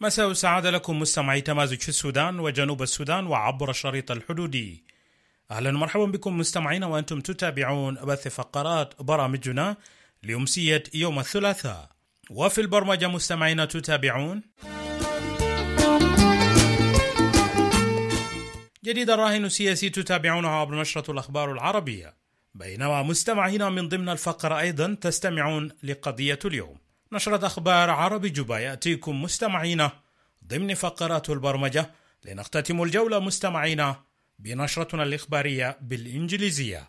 مساء السعادة لكم مستمعي تمازج في السودان وجنوب السودان وعبر الشريط الحدودي. أهلا ومرحبا بكم مستمعين وأنتم تتابعون بث فقرات برامجنا لأمسية يوم الثلاثاء. وفي البرمجة مستمعين تتابعون جديد الراهن السياسي تتابعونه عبر نشرة الأخبار العربية، بينما مستمعين من ضمن الفقرة أيضا تستمعون لقضية اليوم. نشرة أخبار عربي جوبا يأتيكم مستمعين ضمن فقرات البرمجة، لنختتم الجولة مستمعين بنشرتنا الإخبارية بالإنجليزية.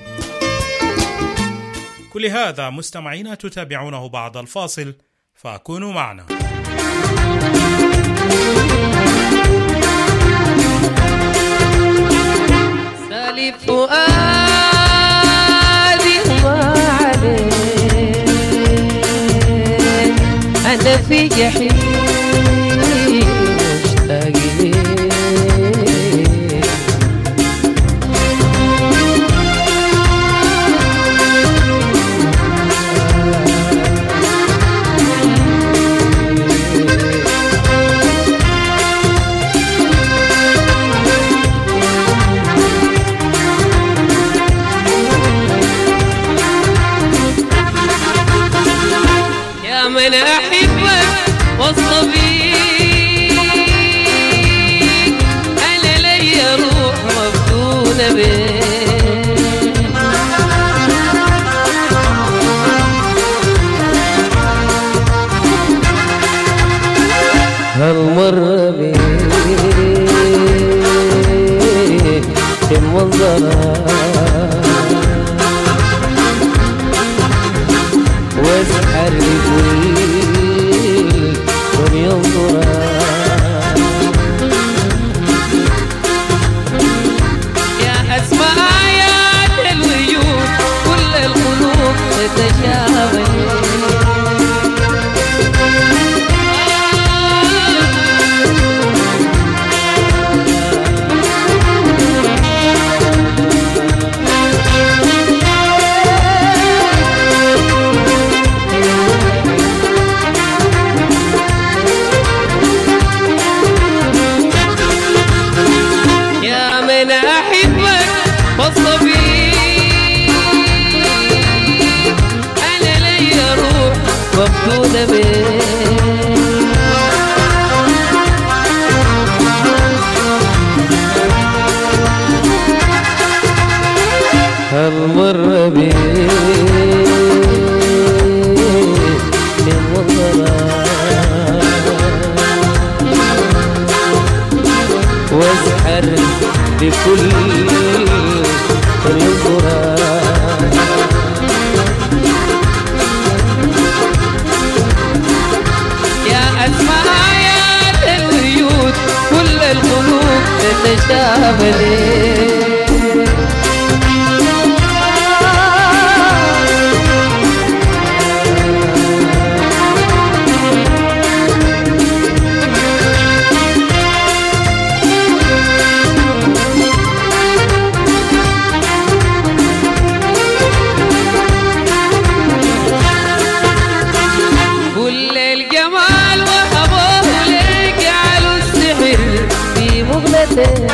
كل هذا مستمعين تتابعونه بعد الفاصل، فكونوا معنا. سالي فؤادي وعليه أنا في جحيم مشتاق ليه. يا من أحبك والصبيك أنا لي روح مفتونة بك، هالمرة بيك المنظرة واسحر لكل من ينظرها. يا أسماء آيات الوجود كل القلوب تتشابه، مفتونة بك هالمرة بك المنظرة واسحر بكل من ينظرها. أسماء آيات الوجود كل القلوب تتشابه. كل الجمال وهبوه ليك جعلوا السحر في مغلته،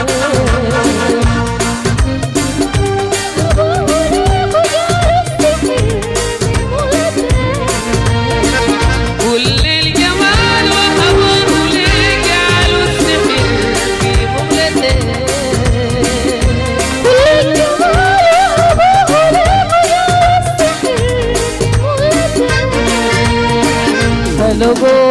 كل الجمال وهبوه ليك جعلوا السحر في مغلته، كل الجمال وهبوه ليك جعلوا السحر في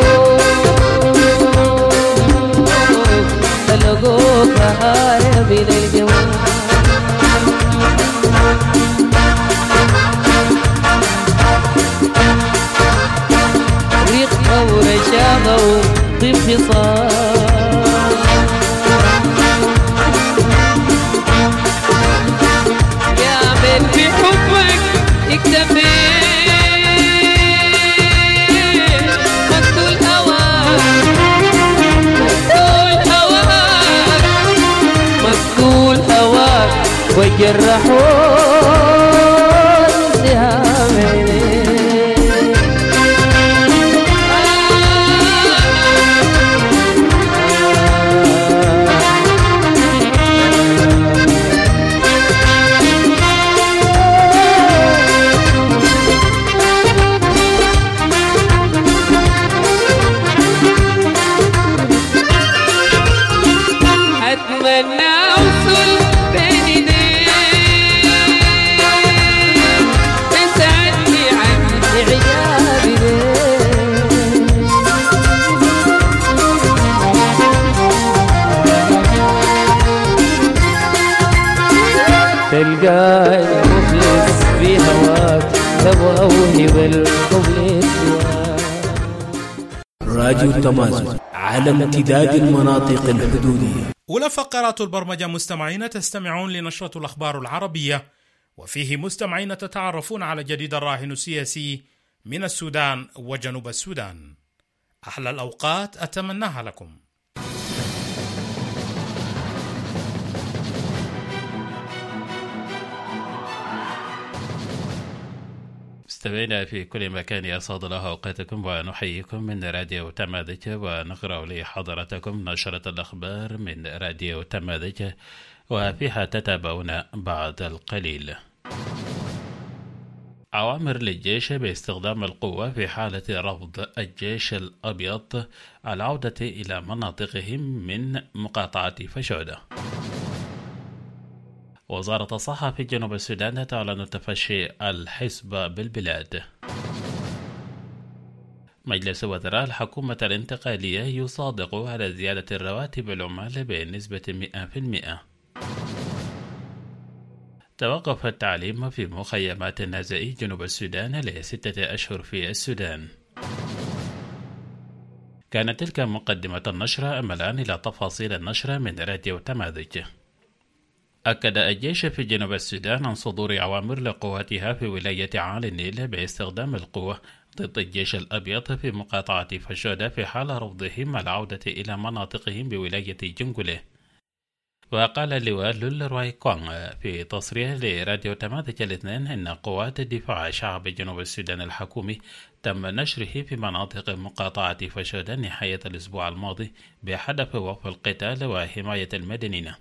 مغلته. لقوك هاي بين الجوال رقة ورشاقة وطيب خصال، يا من في حبك اكتفيت مقتول هواك مقتول هواك وجرحوا سهام عينيك. وأوهب الحب سواه. راديو تمازن على امتداد المناطق الحدودية. أولى فقرات البرمجة مستمعين تستمعون لنشرة الأخبار العربية، وفيه مستمعين تتعرفون على جديد الراهن السياسي من السودان وجنوب السودان. أحلى الأوقات أتمناها لكم. مستمعينا في كل مكان أسعد الله أوقاتكم ونحييكم من راديو تمازج، ونقرأ لحضراتكم نشرة الأخبار من راديو تمازج وفيها تتابعون بعد القليل. أوامر للجيش باستخدام القوة في حالة رفض الجيش الأبيض العودة إلى مناطقهم من مقاطعة فشودة. وزارة الصحة في جنوب السودان تعلن تفشي الحصبة بالبلاد. مجلس وزراء الحكومة الانتقالية يصادق على زيادة الرواتب العمال بنسبة 100%. توقف التعليم في مخيمات النازئي جنوب السودان ل6 أشهر في السودان. كانت تلك مقدمة النشرة، أما الآن إلى تفاصيل النشرة من راديو تمازج. أكد الجيش في جنوب السودان عن صدور أوامر لقواتها في ولاية عالي النيل باستخدام القوة ضد الجيش الأبيض في مقاطعة فشودة في حال رفضهم العودة إلى مناطقهم بولاية جنجولة. وقال اللواء لول روي كونغ في تصريح لراديو تمازج الاثنين إن قوات الدفاع شعب جنوب السودان الحكومي تم نشره في مناطق مقاطعة فشودة نهاية الأسبوع الماضي بهدف وقف القتال وحماية المدنيين.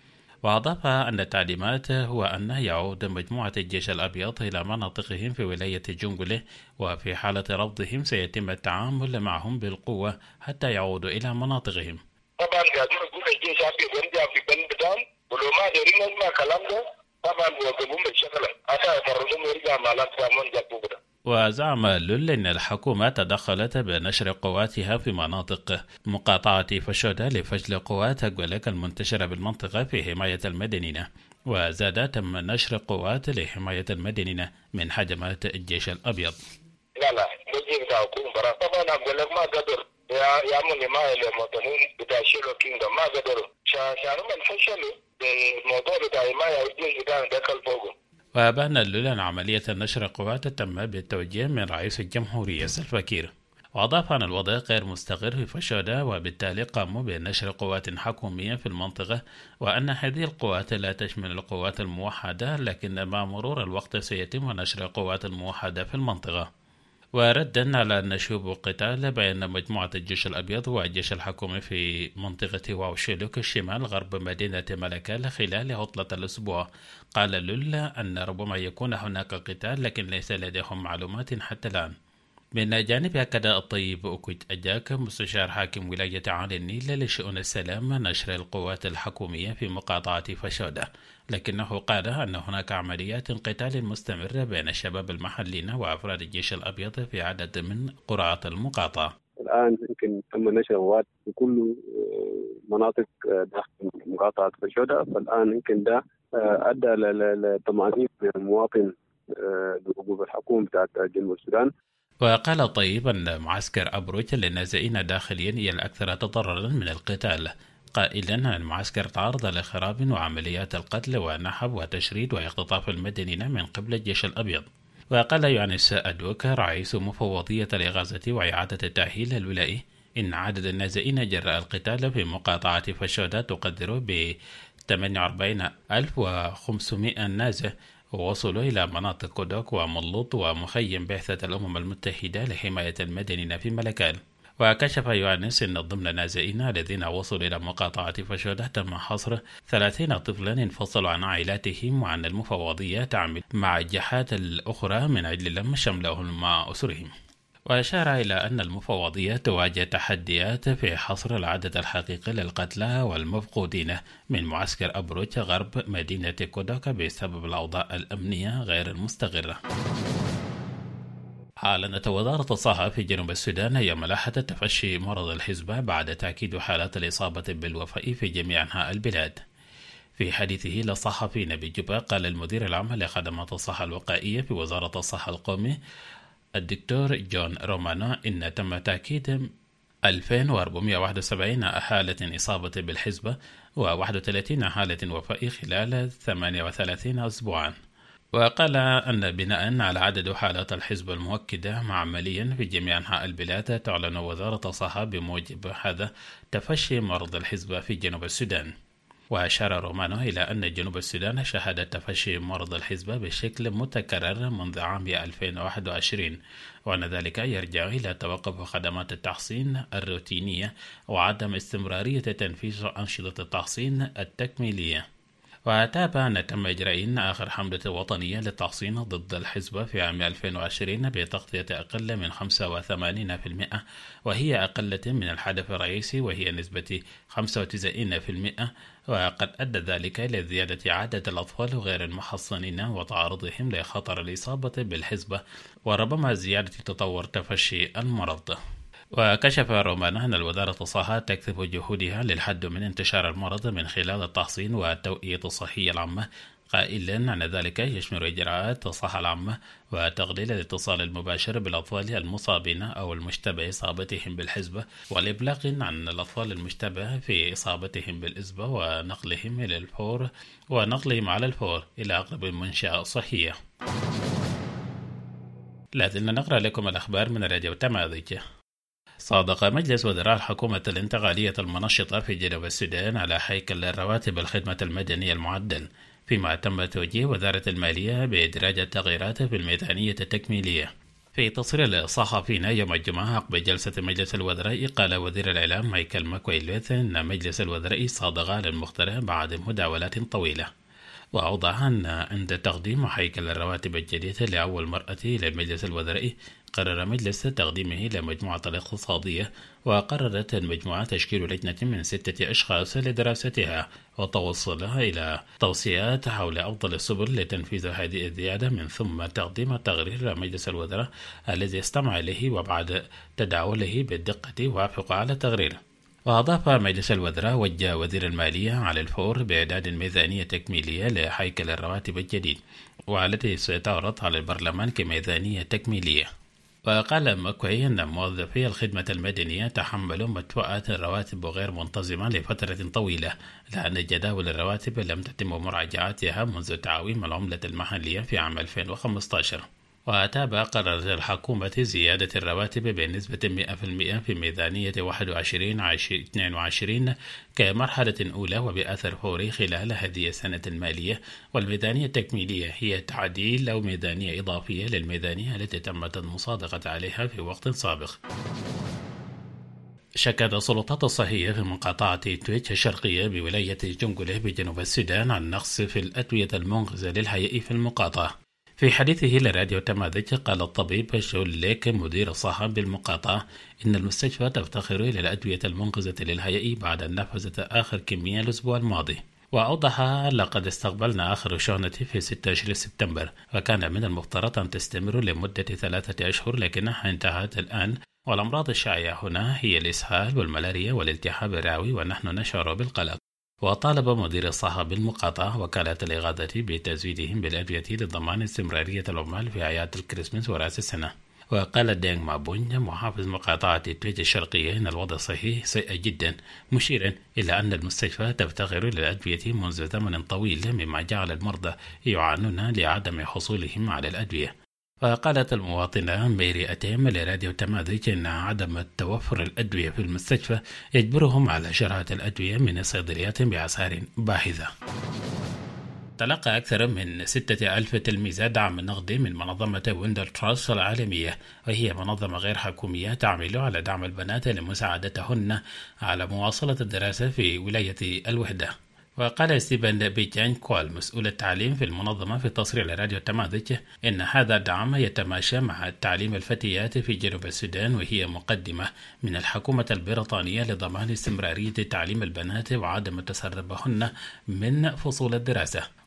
وأضاف أن التعليمات هو أن يعود مجموعة الجيش الأبيض إلى مناطقهم في ولاية جنجولة، وفي حالة رفضهم سيتم التعامل معهم بالقوة حتى يعودوا إلى مناطقهم. طبعا قاعدين نقول الجيش الأبيض يرجع في بلدان، ولو ما دارين نسمع كلام ده طبعا بيوقفون بالشكل حتى يفرضون يرجع مع الأمن جابوا كده. وزعم لول أن الحكومة تدخلت بنشر قواتها في مناطق مقاطعة فشودة لفشل قوات أقولك المنتشرة بالمنطقة في حماية المدنيين، وزاد تم نشر قوات لحماية المدنيين من هجمات الجيش الأبيض. لا الجيش بتاع حكومة طبعا أقولك ما قدر يعمل حماية للمواطنين بتاع شيلو كينغدوم، ما قدروا شانهم الفشلوا بالموضوع بتاع حماية الجيش بتاع دخل فوقهم. وأبان لول أن عملية نشر قوات تم بالتوجيه من رئيس الجمهورية سلفا كير. وأضاف أن الوضع غير مستقر في فشودة، وبالتالي قاموا بنشر قوات حكومية في المنطقة، وأن هذه القوات لا تشمل القوات الموحدة، لكن مع مرور الوقت سيتم نشر القوات الموحدة في المنطقة. وردا على نشوب قتال بين مجموعة الجيش الأبيض والجيش الحكومي في منطقة واوشيلوك الشمال غرب مدينة ملكال خلال عطلة الأسبوع، قال لول أن ربما يكون هناك قتال لكن ليس لديهم معلومات حتى الآن. من جانب أكد الطيب أوكوت أجاك مستشار حاكم ولاية عالي النيل لشؤون السلام نشر القوات الحكومية في مقاطعة فشودة، لكنه قال أن هناك عمليات قتال مستمرة بين الشباب المحليين وأفراد الجيش الأبيض في عدد من قرى المقاطعة. الآن يمكن تم نشر قوات في كل مناطق داخل مقاطعة فشودة، فالآن يمكن ده أدى لطمأنينة المواطن بوقوف الحكومة بتاعت جنوب السودان. وقال طيب أن معسكر أبروج للنازئين داخليا هي الأكثر تضررا من القتال، قائلا أن المعسكر تعرض لخراب وعمليات القتل ونحب وتشريد واختطاف المدنيين من قبل الجيش الأبيض. وقال يونس أدوك رئيس مفوضية الإغاثة وإعادة التأهيل الولائي إن عدد النازئين جراء القتال في مقاطعة فشودة تقدر ب 48,500 نازح، ووصلوا إلى مناطق كودوك وملوط ومخيم بعثة الأمم المتحدة لحماية المدنيين في ملكال. وكشف يوانس أن ضمن النازئين الذين وصلوا إلى مقاطعة فشودة تم حصر 30 طفلا انفصلوا عن عائلاتهم وعن المفوضية تعمل مع الجهات الأخرى من أجل لم شملهم مع أسرهم. وأشار إلى أن المفوضية تواجه تحديات في حصر العدد الحقيقي للقتلى والمفقودين من معسكر أبروج غرب مدينة كودوكا بسبب الأوضاع الأمنية غير المستقرة. أعلنت وزارة الصحة في جنوب السودان يوم الأحد تفشي مرض الحصبة بعد تأكيد حالات الإصابة بالوفاة في جميع أنحاء البلاد. في حديثه للصحفيين بجوبا، قال المدير العام لخدمات الصحة الوقائية في وزارة الصحة القومي الدكتور جون رومانو إن تم تأكيد 2471 حالة إصابة بالحصبة و31 حالة وفاة خلال 38 أسبوعا. وقال أن بناء على عدد حالات الحصبة المؤكدة معمليا في جميع أنحاء البلاد، تعلن وزارة الصحة بموجب هذا تفشي مرض الحصبة في جنوب السودان. وأشار رومانو إلى أن جنوب السودان شهد تفشي مرض الحصبة بشكل متكرر منذ عام 2021، وأن ذلك يرجع إلى توقف خدمات التحصين الروتينية وعدم استمرارية تنفيذ أنشطة التحصين التكميلية. وتابع أن تم إجراء آخر حملة وطنية للتحصين ضد الحصبة في عام 2020 بتغطية أقل من 85%، وهي أقل من الهدف الرئيسي وهي نسبة 95%. وقد أدى ذلك إلى زيادة عدد الأطفال غير المحصنين وتعرضهم لخطر الإصابة بالحصبة، وربما زيادة تطور تفشي المرض. وكشف رومان أن الوزارة الصحة تكثف جهودها للحد من انتشار المرض من خلال التحصين والتوعية الصحية العامة، قائلا أن ذلك يشمل إجراءات الصحة العامة وتقليل الاتصال المباشر بالأطفال المصابين أو المشتبه إصابتهم بالحصبة، والإبلاغ عن الأطفال المشتبه في إصابتهم بالحصبة ونقلهم على الفور إلى أقرب منشأة صحية. لازلنا نقرأ لكم الأخبار من راديو تماذج. صادق مجلس وزراء الحكومة الانتقالية المنشطة في جنوب السودان على هيكل الرواتب الخدمة المدنية المعدل، فيما تم توجيه وزارة المالية بإدراج التغييرات في الميزانية التكميلية. في تصريح للصحفيين يوم الجمعة عقب جلسة مجلس الوزراء، قال وزير الإعلام مايكل ماكويلوث أن مجلس الوزراء صادق على المخترع بعد مداولات طويلة، وأوضح أن عند تقديم هيكل الرواتب الجديدة لأول مرة لمجلس الوزراء، قرر مجلس تقديمه لمجموعة الاقتصادية، وقررت المجموعة تشكيل لجنة من 6 أشخاص لدراستها وتوصلها إلى توصيات حول أفضل السبل لتنفيذ هذه الزيادة، من ثم تقديم تقرير مجلس الوزراء الذي استمع إليه، وبعد تداوله بالدقة وافق على تقريره. وأضاف مجلس الوزراء وجه وزير المالية على الفور بإعداد ميزانية تكميلية لهيكل الرواتب الجديد، والتي ستعرض على البرلمان كميزانية تكميلية. وقال مكوي أن موظفي الخدمة المدنية تحملوا مدفوعات الرواتب غير منتظمة لفترة طويلة، لأن جداول الرواتب لم تتم مراجعتها منذ تعويم العملة المحلية في عام 2015. وتابع قررت الحكومة زيادة الرواتب بنسبة 100% في ميزانية 21-22 كمرحلة أولى وبأثر فوري خلال هذه السنة المالية، والميزانية التكميلية هي تعديل أو ميزانية إضافية للميزانية التي تمت المصادقة عليها في وقت سابق. شكت السلطات الصحية في مقاطعة تويتش الشرقية بولاية جنجله بجنوب السودان عن نقص في الأدوية المنقذة للحياة في المقاطعة. في حديثه لراديو تماذج، قال الطبيب شول ليك مدير الصحة بالمقاطعة إن المستشفى تفتقر إلى الأدوية المنقذة للحياة بعد أن نفذت آخر كمية الأسبوع الماضي. وأوضح لقد استقبلنا آخر شحنة في 16 سبتمبر، وكان من المفترض أن تستمر لمدة 3 أشهر، لكنها انتهت الآن، والأمراض الشائعة هنا هي الإسهال والملاريا والالتهاب الرئوي، ونحن نشعر بالقلق. وطالب مدير الصحة بالمقاطعة وكالة الإغاثة بتزويدهم بالأدوية لضمان استمرارية العمال في أعياد الكريسماس ورأس السنة. وقال دينغ مابونج محافظ مقاطعة تويتش الشرقية إن الوضع صحيح سيء جدا، مشيرا إلى أن المستشفى تفتقر للأدوية منذ زمن طويل، مما جعل المرضى يعانون لعدم حصولهم على الأدوية. وقالت المواطنة ميري أتيم لراديو تماذج أن عدم توفر الأدوية في المستشفى يجبرهم على شراء الأدوية من الصيدليات بأسعار باهظة. تلقى أكثر من 6000 تلميذ دعم نقدي من منظمة ويندر تراست العالمية، وهي منظمة غير حكومية تعمل على دعم البنات لمساعدتهن على مواصلة الدراسة في ولاية الوحدة. وقال ستيفن بيجان كوال مسؤول التعليم في المنظمة في تصريح لراديو تماذج إن هذا الدعم يتماشى مع تعليم الفتيات في جنوب السودان، وهي مقدمة من الحكومة البريطانية لضمان استمرارية تعليم البنات وعدم تسربهن من فصول الدراسة.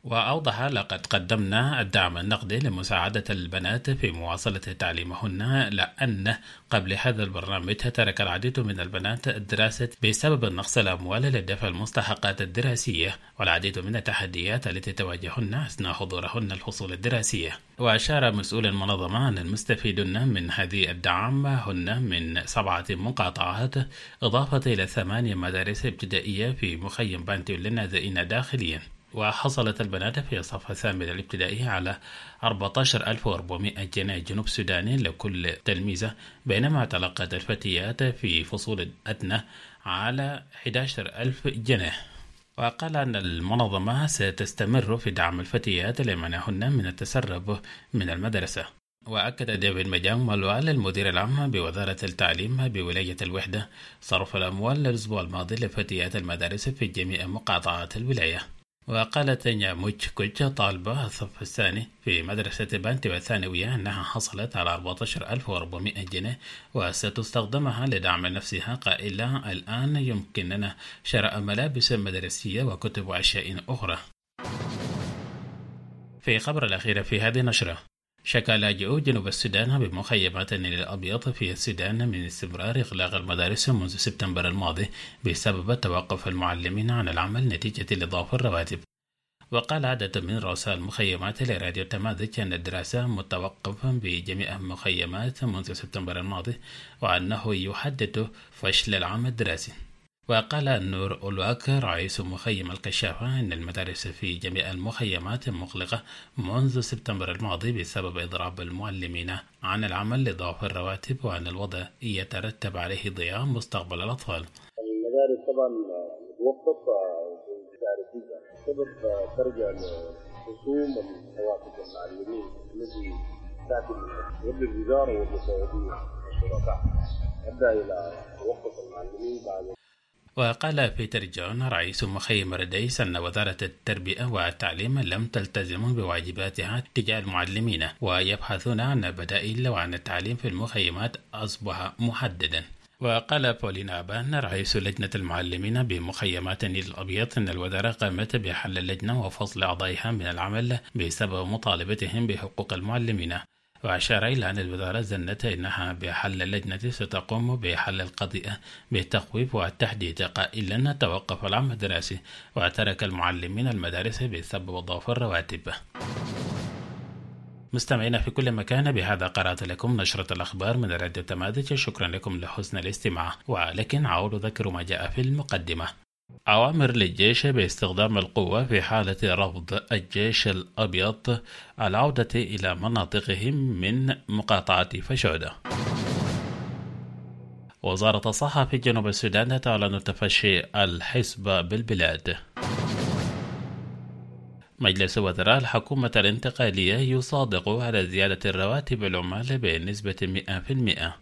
وأوضح: لقد قدمنا الدعم النقدي لمساعدة البنات في مواصلة تعليمهن، لأن قبل هذا البرنامج ترك العديد من البنات الدراسة بسبب نقص الأموال لدفع المستحقات الدراسية والعديد من التحديات التي تواجههن أثناء حضورهن الفصول الدراسية. وأشار مسؤول المنظمة أن المستفيدون من هذه الدعم هن من 7 مقاطعات، إضافة إلى 8 مدارس ابتدائية في مخيم بانتيو للنازئين داخليا. وحصلت البنات في الصف الثامن الابتدائي على 14,400 جنيه جنوب سوداني لكل تلميذة، بينما تلقت الفتيات في فصول الأدنى على 11,000 جنيه. وقال أن المنظمة ستستمر في دعم الفتيات لمنعهن من التسرب من المدرسة. وأكد ديفيد مجام ملوال المدير العام بوزارة التعليم بولاية الوحدة صرف الأموال الأسبوع الماضي لفتيات المدارس في جميع مقاطعات الولاية. وقالت تنيا موتش كوتش طالبة الصف الثاني في مدرسة بانتيو الثانوية أنها حصلت على 14,400 جنيه وستستخدمها لدعم نفسها، قائلة: الآن يمكننا شراء ملابس مدرسية وكتب وأشياء أخرى. في خبر الأخير في هذه النشرة: شكى لاجئو جنوب السودان بمخيمات النيل الأبيض في السودان من استمرار إغلاق المدارس منذ سبتمبر الماضي بسبب توقف المعلمين عن العمل نتيجة لضعف الرواتب. وقال عدد من رؤساء المخيمات لراديو تمازج أن الدراسة متوقفة بجميع المخيمات منذ سبتمبر الماضي، وأنه يحدد فشل العام الدراسي. وقال نور أولواك رئيس مخيم الكشافة أن المدارس في جميع المخيمات مغلقة منذ سبتمبر الماضي بسبب إضراب المعلمين عن العمل لضعف الرواتب، وأن الوضع يترتب عليه ضياع مستقبل الأطفال. المدارس طبعا متوقف بسبب ترجع لرسوم رواتب المعلمين التي تأتي من الوزارة والمساعدين والشركاء، أدى إلى توقف المعلمين بعد. وقال بيتر جون رئيس مخيم رديس أن وزارة التربية والتعليم لم تلتزم بواجباتها تجاه المعلمين، ويبحثون عن بدائل، وأن التعليم في المخيمات أصبح محددا. وقال بولينا أبان رئيس لجنة المعلمين بمخيمات النيل الأبيض أن الوزارة قامت بحل اللجنة وفصل أعضائها من العمل بسبب مطالبتهم بحقوق المعلمين. وأشار إلى أن الوزارة زنت أنها بحل اللجنة ستقوم بحل القضية بالتخويف والتحديد، قائلا: توقف العام الدراسي وترك المعلمين المدارس بسبب ضعف الرواتب. مستمعينا في كل مكان، بهذا قرأت لكم نشرة الأخبار من راديو تمازج. شكرا لكم لحسن الاستماع، ولكن أعود أذكر ما جاء في المقدمة. أوامر للجيش باستخدام القوة في حالة رفض الجيش الأبيض العودة إلى مناطقهم من مقاطعة فشودة. وزارة الصحة في جنوب السودان تعلن تفشي الحصبة بالبلاد. مجلس وزراء الحكومة الانتقالية يصادق على زيادة الرواتب العمال بنسبة 100%.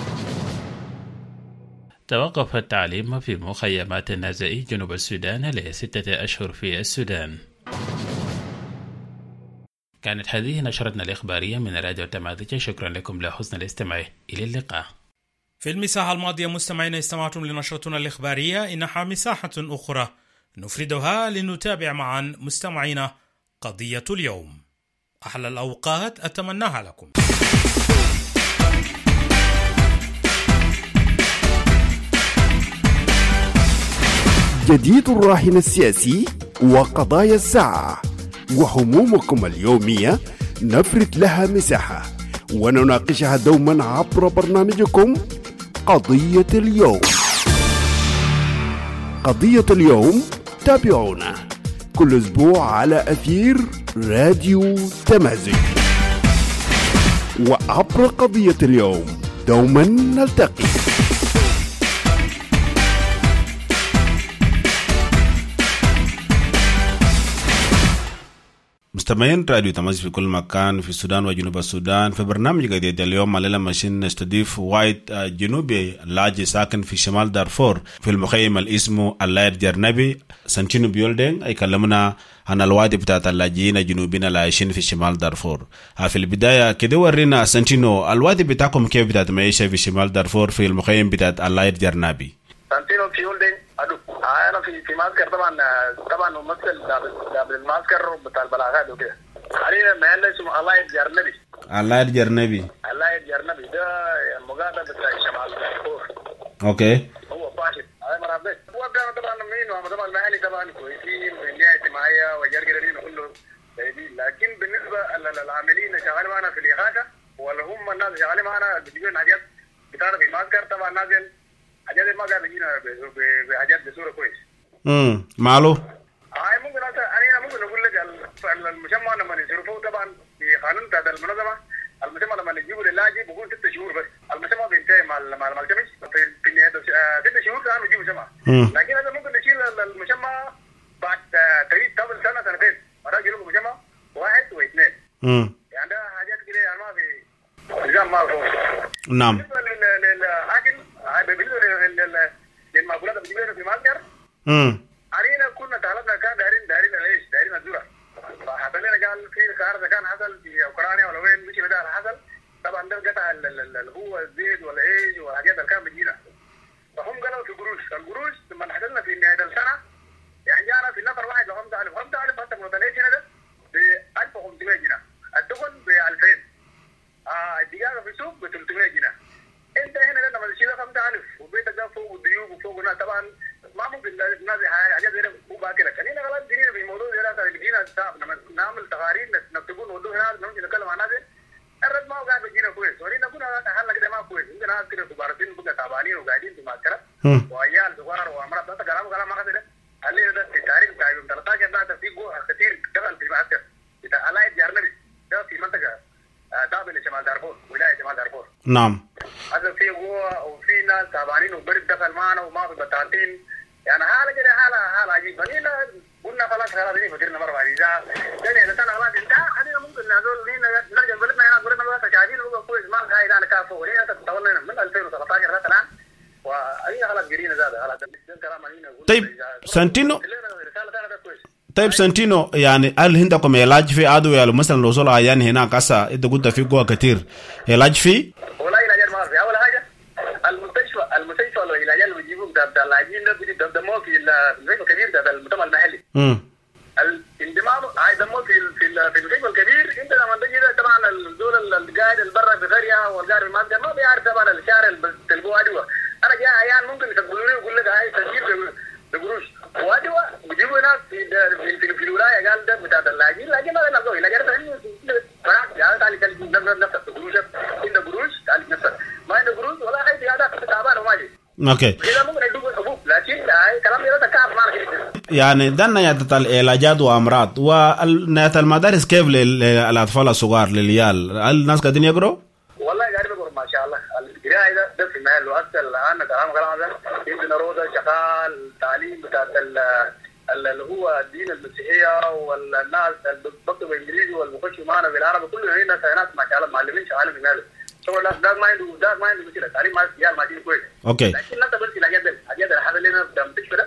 توقف التعليم في مخيمات النازئي جنوب السودان ل6 أشهر في السودان. كانت هذه نشرتنا الإخبارية من راديو تمازج. شكرا لكم لحسن الاستماع، إلى اللقاء. في المساحة الماضية مستمعين استمعتم لنشرتنا الإخبارية، إنها مساحة أخرى نفردها لنتابع معا مستمعينا قضية اليوم. أحلى الأوقات أتمناها لكم. جديد الراهن السياسي وقضايا الساعة وهمومكم اليومية نفرد لها مساحة ونناقشها دوما عبر برنامجكم قضية اليوم. قضية اليوم تابعونا كل أسبوع على أثير راديو تمازج، وعبر قضية اليوم دوما نلتقي. مستمعين راديو تمازج في كل مكان في السودان وجنوب السودان. في برنامج قضية اليوم علينا ماشين نستضيف وايد جنوبي لاجئ ساكن في شمال دارفور في المخيم اللي اسمه اللاير جرنبي سانتينو بيولدين، يكلمنا عن الوادي بتاعت اللاجئين الجنوبيين اللي عايشين في شمال دارفور. في البداية كده ورينا سانتينو الوادي بتاعكم كيف بتاعت معيشة في شمال دارفور في المخيم بتاعت اللاير جرنبي. سانتينو بيولدين أدوك انا في معسكر طبعا ممثل قبل المعسكر بتاع البلاغات وكده. علينا ما اسمه الله يجر النبي. الله يجر النبي ده المقاطع بتاع شمال دارفور. اوكي. هو فاشل. هاي مرابط. هو طبعا مين طبعا المحلي طبعا كويسين والنية اجتماعية وجرجرين كله جيدين، لكن بالنسبة للعاملين شغالين معنا في الإغاثة ولا هم الناس شغالين معنا بيجيبون حاجات بتاعنا في المعسكر طبعا نازل حاجات ما قاعد بيجينا بحاجات بصورة كويس. معلو. هاي ممكن أنا ممكن أقول لك المجمع لما يصرفوه طبعا في قانون بتاع المنظمة، المجمع لما يجيبوا للاجئ بيكون 6 شهور بس، المجمع بينتهي مع الجميع في نهاية 6 شهور كانوا يجيبوا جماعة، لكن هذا ممكن نشيل المجمع بعد تعيد قبل سنة سنتين، مرة يجيبوا مجمع 1 و2. يعني ده حاجات كده يعني ما في نظام ما هو. نعم. بالنسبة للأكل بالنسبة للمأكولات اللي بيجيبوها في معسكر. علينا كنا طالبنا كان دايرين العيش دايرين الذرة، فحصل لنا قال في كارثة كان حصل في أوكرانيا ولا وين مش بدأ حصل، طبعا ده قطع اللي هو الزيت والعيش والحاجات اللي كان بتجينا، فهم قالوا في القروش لما حصلنا في نهاية السنة يعني جانا في نفر واحد ب 5000 حتى من العيش هنا ده ب 1500 جنيه، الدخن ب 2000، الدجاجة في السوق ب 300 جنيه. انت هنا لما تشيل 5000 وبيتك ده فوق الضيوف وفوق الناس طبعا ما ممكن الناس حاجات زي هو باكي لك. خلينا غلط جديده في الموضوع ده بيجينا لما نعمل تقارير نكتبوا الموضوع هنا ممكن نتكلم عن هذا الرد ما هو قاعد بيجينا كويس، ولينا كنا حالنا كده ما كويس، عندنا ناس كده كبارتين بقى تعبانين وقاعدين في معسكرات وعيال صغار وامراض ده كلام ما كده. قال لي ده في التاريخ بتاع يوم 13 ده في جوه كثير دخل في المعسكر بتاع الله يجر النبي ده في منطقه دابل شمال دارفور، ولايه شمال دارفور. نعم. هذا في جوه وفي ناس تعبانين وبرد دخل معنا وما في بطاطين، يعني حالة كده حالة عجيبة. لينا قلنا خلاص دي فكرنا مرة بعد إذا إذا كان خلاص انتهى خلينا ممكن نقول لينا نرجع بلدنا هنا بلدنا بقى شاهدين وبقى كويس ما هاي ده أنا كافو ولينا تطولنا من 2013 لغاية الآن وأي خلاص جرينا زاد خلاص ده كلام علينا. طيب سنتينو يعني هل عندكم علاج في أدوية مثلا لو وصل عيان هناك هسه أنت قلت في جوا كتير علاج فيه؟ ولا علاج ما في. أول حاجة المستشفى والعلاج اللي بيجيبوه ده اللاجئين ده دموه في المستشفى الكبير ده المجتمع المحلي. الانضمام دموه في المستشفى الكبير. انت لما تجي طبعا الدول القاعد البرة في قرية والقاعد المادة ما بيعرف طبعا الشارع اللي تلقوه أدوية. أنا جاء عيان ممكن يقولوا لي يقول لك هاي تجيب بقروش وأدوية بيجيبوا هنا في الولاية قال ده بتاع اللاجئين لكن ما نلقوه لا جرت فرق يعني تعال نفسك بقروشك إنت قروش تعال نفسك ما إنت قروش ولا هاي هذا تعبان وما جي. اوكي. كده ممكن يدوق حبوب لكن هاي كلام ده كعب ما كده. يعني ده نيات العلاجات وامراض ونيات المدارس كيف للاطفال الصغار للعيال الناس قاعدين يقروا؟ والله قاعدين يقروا ما شاء الله. القراءة ده في محل وحتى الان كلام ده عندنا روضه شغال التعليم بتاع اللي هو الدين المسيحيه والناس اللي بيكتبوا انجليزي والمخشوا معنا بالعربي كله هنا ناس ما شاء الله معلمين شغالين في محل. هو ده ما عنده مشكله تعليم ما عيال ما دين كويس. اوكي. لكن لا تبص الحاجات اللي حصل لنا ده مشكله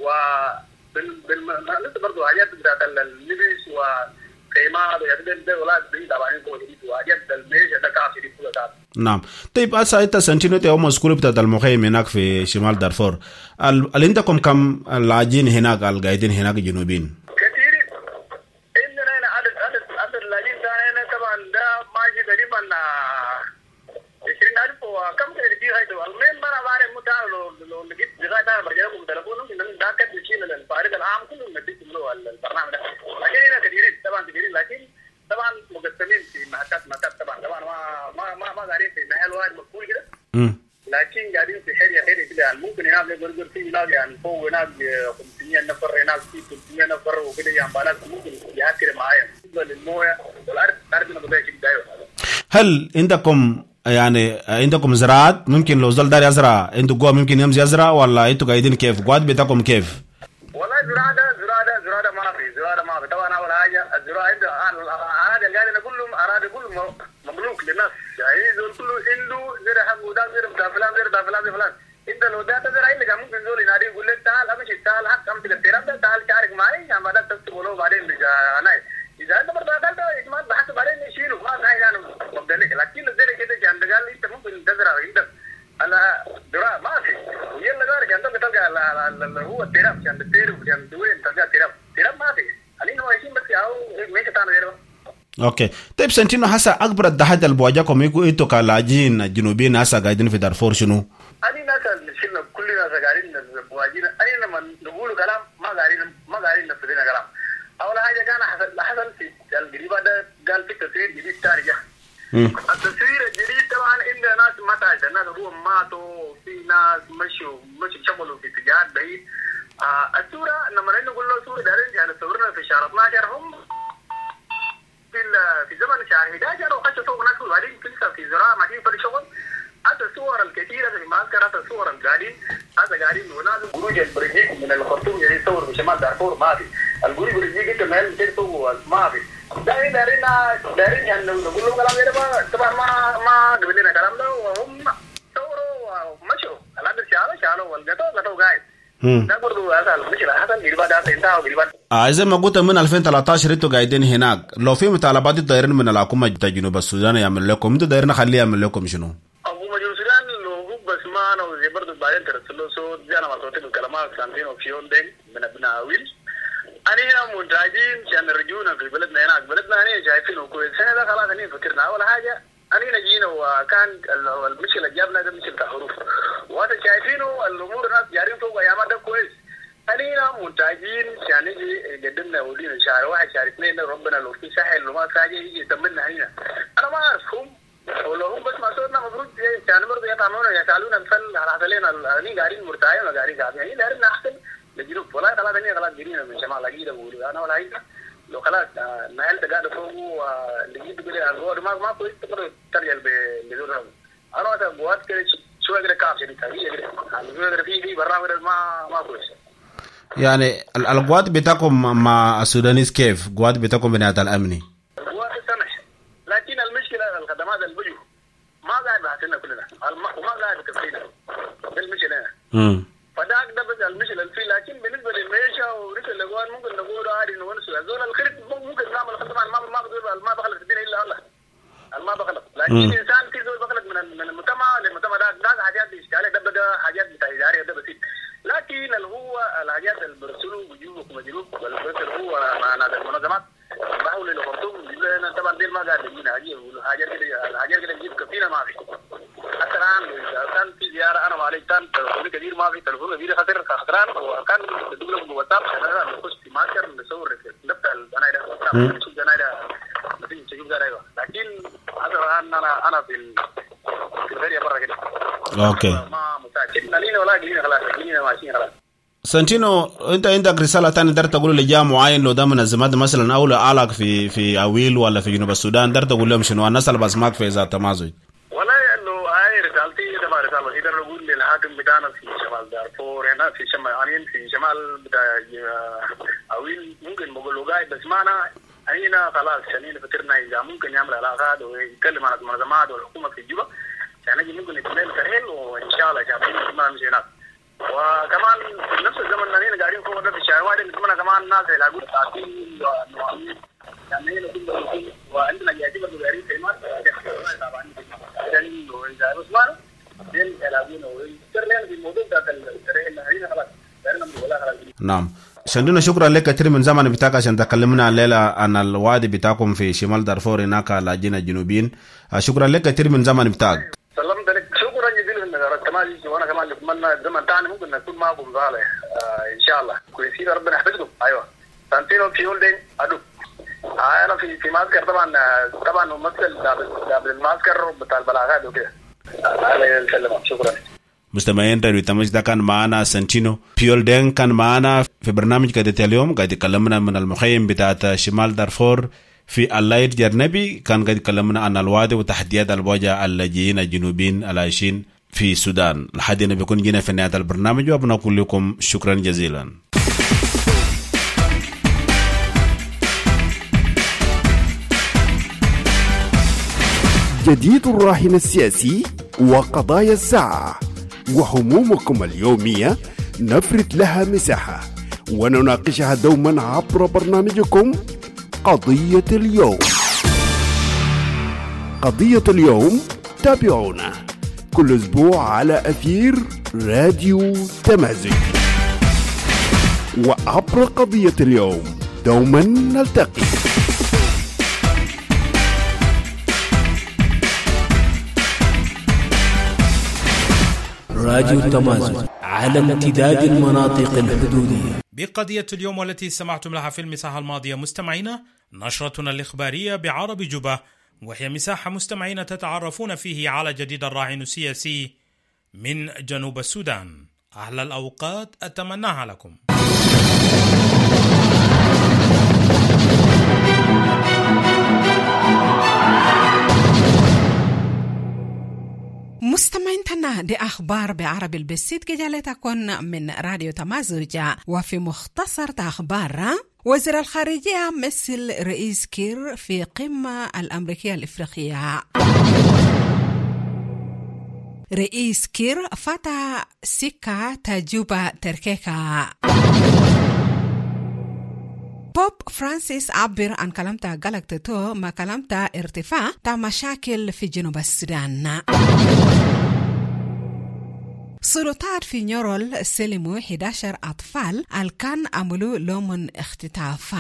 لسه برضه حاجات بتاعت اللبس وخيمات ويعتبر ده ولا بعيد عن كويس وحاجات الميجا ده كعب شديد كله تعب. نعم. طيب هسه انت سنتينو تي ام سكول بتاعت المخيم هناك في شمال دارفور اللي عندكم كم اللاجئين هناك القاعدين هناك جنوبيين؟ كثيرين. عندنا هنا عدد اللاجئين هنا طبعا ده ماشي تقريبا 20000 وكم كده كتير هاي المهم انا بعرف متى لو لقيت لغايه انا برجع لكم تليفونهم ان ده كده شيء الفارق العام كله نديك له البرنامج ده. لكن هنا كثيرين طبعا كثيرين لكن طبعا مقسمين في مكاتب طبعا ما قاعدين في محل واحد مقفول كده. لكن قاعدين في حريه كده يعني ممكن هناك برجر في هناك يعني فوق هناك 500 نفر هناك في 300 نفر وكده يعني بالك ممكن يحكي معايا للمويه والارض عارفين بده كده. هل عندكم زراعة ممكن لو زول دار يزرع انتوا جوا ممكن يمشي يزرع ولا انتوا قاعدين كيف قاعد بتاعكم كيف؟ والله زراعة ما في طبعا اول حاجه الزراعه اراضي اللي كلهم اراضي كلهم مملوك للناس يعني زول كله عنده زرع حقه ده زرع بتاع فلان زرع بتاع فلان انت لو ده تزرع اللي ممكن زول ينادي يقول لك تعال امشي تعال حق امشي للتراب ده تعال شارك معي يعني بعد تكتب له بعدين انا اذا انت برضه ده اجمال بحث بعدين يشيله ما هاي انا مبدلك لكن الزرع كده كان قال انت ممكن تزرع عندك أنا درا ما في ويلا قارك عندك تلقى هو التراب كان بالتراب كان دوين تلقى تراب ما في علينا واقفين بس أو ميك تاني غيره. اوكي طيب سنتينو هسه اكبر التحدي اللي بواجهكم انتوا كلاجئين الجنوبيين هسه قاعدين في دارفور شنو؟ أنا ناس شلنا كل ناس قاعدين بواجهين أنا لما نقول كلام ما قاعدين نفذنا كلام. أول حاجة كان حصل في القريبة ده قال في تصوير جديد تاريخ. التصوير الجديد طبعا إن ناس ماتت الناس هو ماتوا في ناس مشوا شملوا في اتجاهات بعيد. الصورة لما نقول له صورة دارين يعني صورنا في شهر 12 هم في زمن شهر 11 وخشوا فوق ناس وقاعدين في زراعة ما في فرق شغل. هذا الصور الكثيرة في معسكر هذا الصور القاعدين هذا قاعدين وناس خروج البرجيك من الخرطوم يعني يصور في شمال دارفور ما في. الجوري برجيك انت مال تسوق ما في. دارين يعني نقول لهم كلام غير طبعا ما قبلنا كلام ده وهم صوروا ومشوا الآن شالوا والقطوا قاعد. ده برضو هذا المشكلة هذا القريبة ده انتهى قريبا. زي ما قلت من 2013 انتوا قاعدين هناك لو في مطالبات دايرين من الحكومة بتاع جنوب السودان يعمل لكم انتوا دايرين نخليه يعمل لكم شنو؟ حكومة جنوب السودان لو بس ما انا وزي برضو بعدين ترسلوا صوت زي انا ما صوتي الكلمات سانتين وفيون دين من ابناء ويل. أنا هنا منتاجين عشان رجونا في بلدنا هناك بلدنا هنا شايفينه كويس هنا ده خلاص هني فكرنا أول حاجة أنا جينا وكان المشكلة جابنا ده مشكلة حروف وهذا شايفينه الأمور الناس جارين فوق أيام ده كويس. أنا هنا منتاجين عشان يجي قدمنا ولينا شهر واحد شهر اثنين ربنا لو في سهل وما ساجي يجي يتمنى هنا. أنا ما أعرفهم ولو هم بس ما صورنا مفروض عشان برضه يطعمونا يسألونا مثل على حسلنا هني قاعدين مرتاحين ولا قاعدين قاعدين هني دارين أحسن للجنوب والله خلاص هني خلاص جرينا من شمال أكيد أقول أنا ولا هيك لو خلاص نهلت قاعد فوق لقيت بقولي أقول ما كويس تقدر ترجع بدورهم. أنا وقت بوات كده شوية كده كافش دي تغيير كده كده في برنامج ما كويس. يعني القوات بتاعكم مع السودانيز كيف؟ قوات بتاعكم بناء الأمني؟ قوات سمح لكن المشكلة الخدمات البجو ما قاعد بحثنا كلنا وما قاعد بكفينا المشكلة فداك ده بس المشكلة اللي فيه لكن بالنسبة للميشة ورسل الأقوال ممكن نقول عادي نونس الزول الخريط ممكن نعمل طبعا ما بقول ما بخلق الدين إلا الله ما بخلق لكن الإنسان في زول بخلق من المجتمع للمجتمع ده حاجات إشكالية ده بقى حاجات بتاع إدارية ده بسيط لكن اللي هو الحاجات اللي برسلوا بيجوا ومجنوب اللي هو مع المنظمات بحاول الخرطوم لنا طبعا ديل ما قاعد يجينا حاجات كده الحاجات كده نجيب كفينا ما في حتى الآن كان في زيارة أنا وعلي كان تلفون كبير ما في تلفون كبير خسران وكان بدوله بواتساب أنا نخش في معسكر نصور نبدأ الجناية واتساب نشوف جناية نشوف جناية لكن هذا الآن أنا في الغرية برا كده. أوكي. ما متأكد نلينا ولا جينا خلاص جينا ماشيين خلاص. سانتينو انت عندك رساله ثانيه دار تقول لجام معين لو ده منظمات مثلا او لعلق في اويل ولا في جنوب السودان دار تقول لهم شنو الناس اللي بسمعك في ذات تمازج والله انه هاي رسالتي ده رساله يقدر نقول للحاكم بتاعنا في شمال دارفور هنا في شمال عمين في شمال بتاع اويل ممكن بقول له قاعد بسمعنا هنا خلاص عشان فكرنا اذا ممكن يعمل علاقات ويتكلم عن المنظمات والحكومه في جوبا عشان ممكن يتكلم سهل وان شاء الله شايفين ما مش هناك وكمان في نفس الزمن اللي قاعدين فوق ده في الشارع واحد نتمنى كمان الناس يلاقوا تعطيل ونوعين يعني هنا كل وعندنا جاهزين برضه قاعدين في مصر طبعا عشان اذا عثمان دين يلاقونا ويذكر لنا في الموضوع ده التاريخ اللي خلاص نعم شندونا شكرا لك كثير من زمن بتاعك عشان تكلمنا الليلة عن الوادي بتاعكم في شمال دارفور هناك لاجئين الجنوبيين شكرا لك كثير من زمن بتاعك سلمت لك شكرا جزيلا انك رتماجي وانا كمان اتمنى الزمن تاني ممكن نكون معكم صالح ان شاء الله كويسين ربنا يحفظكم ايوه سانتينو فيول دين ادو انا في معسكر طبعا ممثل بالمعسكر بتاع البلاغات وكده الله يسلمك شكرا مستمعين راديو تماس ده كان معنا سانتينو بيول دين كان معنا في برنامج قضية اليوم قاعد يكلمنا من المخيم بتاعت شمال دارفور في اللايت جرنبي كان قاعد يكلمنا عن الوادي وتحديات الواجهة اللاجئين الجنوبيين العايشين في السودان لحد هنا بيكون جينا في نهاية البرنامج وبنقول لكم شكرا جزيلا. جديد الراهن السياسي وقضايا الساعة وهمومكم اليومية نفرد لها مساحة ونناقشها دوما عبر برنامجكم قضية اليوم. قضية اليوم تابعونا كل أسبوع على أثير راديو تمازج. وعبر قضية اليوم دوما نلتقي. راديو تمازج على امتداد المناطق الحدودية. بقضية اليوم والتي سمعتم لها في المساحة الماضية مستمعينا، نشرتنا الإخبارية بعرب جوبا، وهي مساحة مستمعين تتعرفون فيه على جديد الراهن السياسي من جنوب السودان. أحلى الأوقات أتمناها لكم. مستمعين تنا دي أخبار بعربي البسيط جالتكن من راديو تمازج. وفي مختصر أخبار، وزير الخارجية مثل رئيس كير في قمة الأمريكية الإفريقية. رئيس كير فتح سكة تجوبة تركيكا. بوب فرانسيس عبر عن كلامته قالت ما كلامته ارتفاع تا مشاكل في جنوب السودان. سلطات في نيورول سلموا 11 أطفال الكان عملوا لهم اختطاف.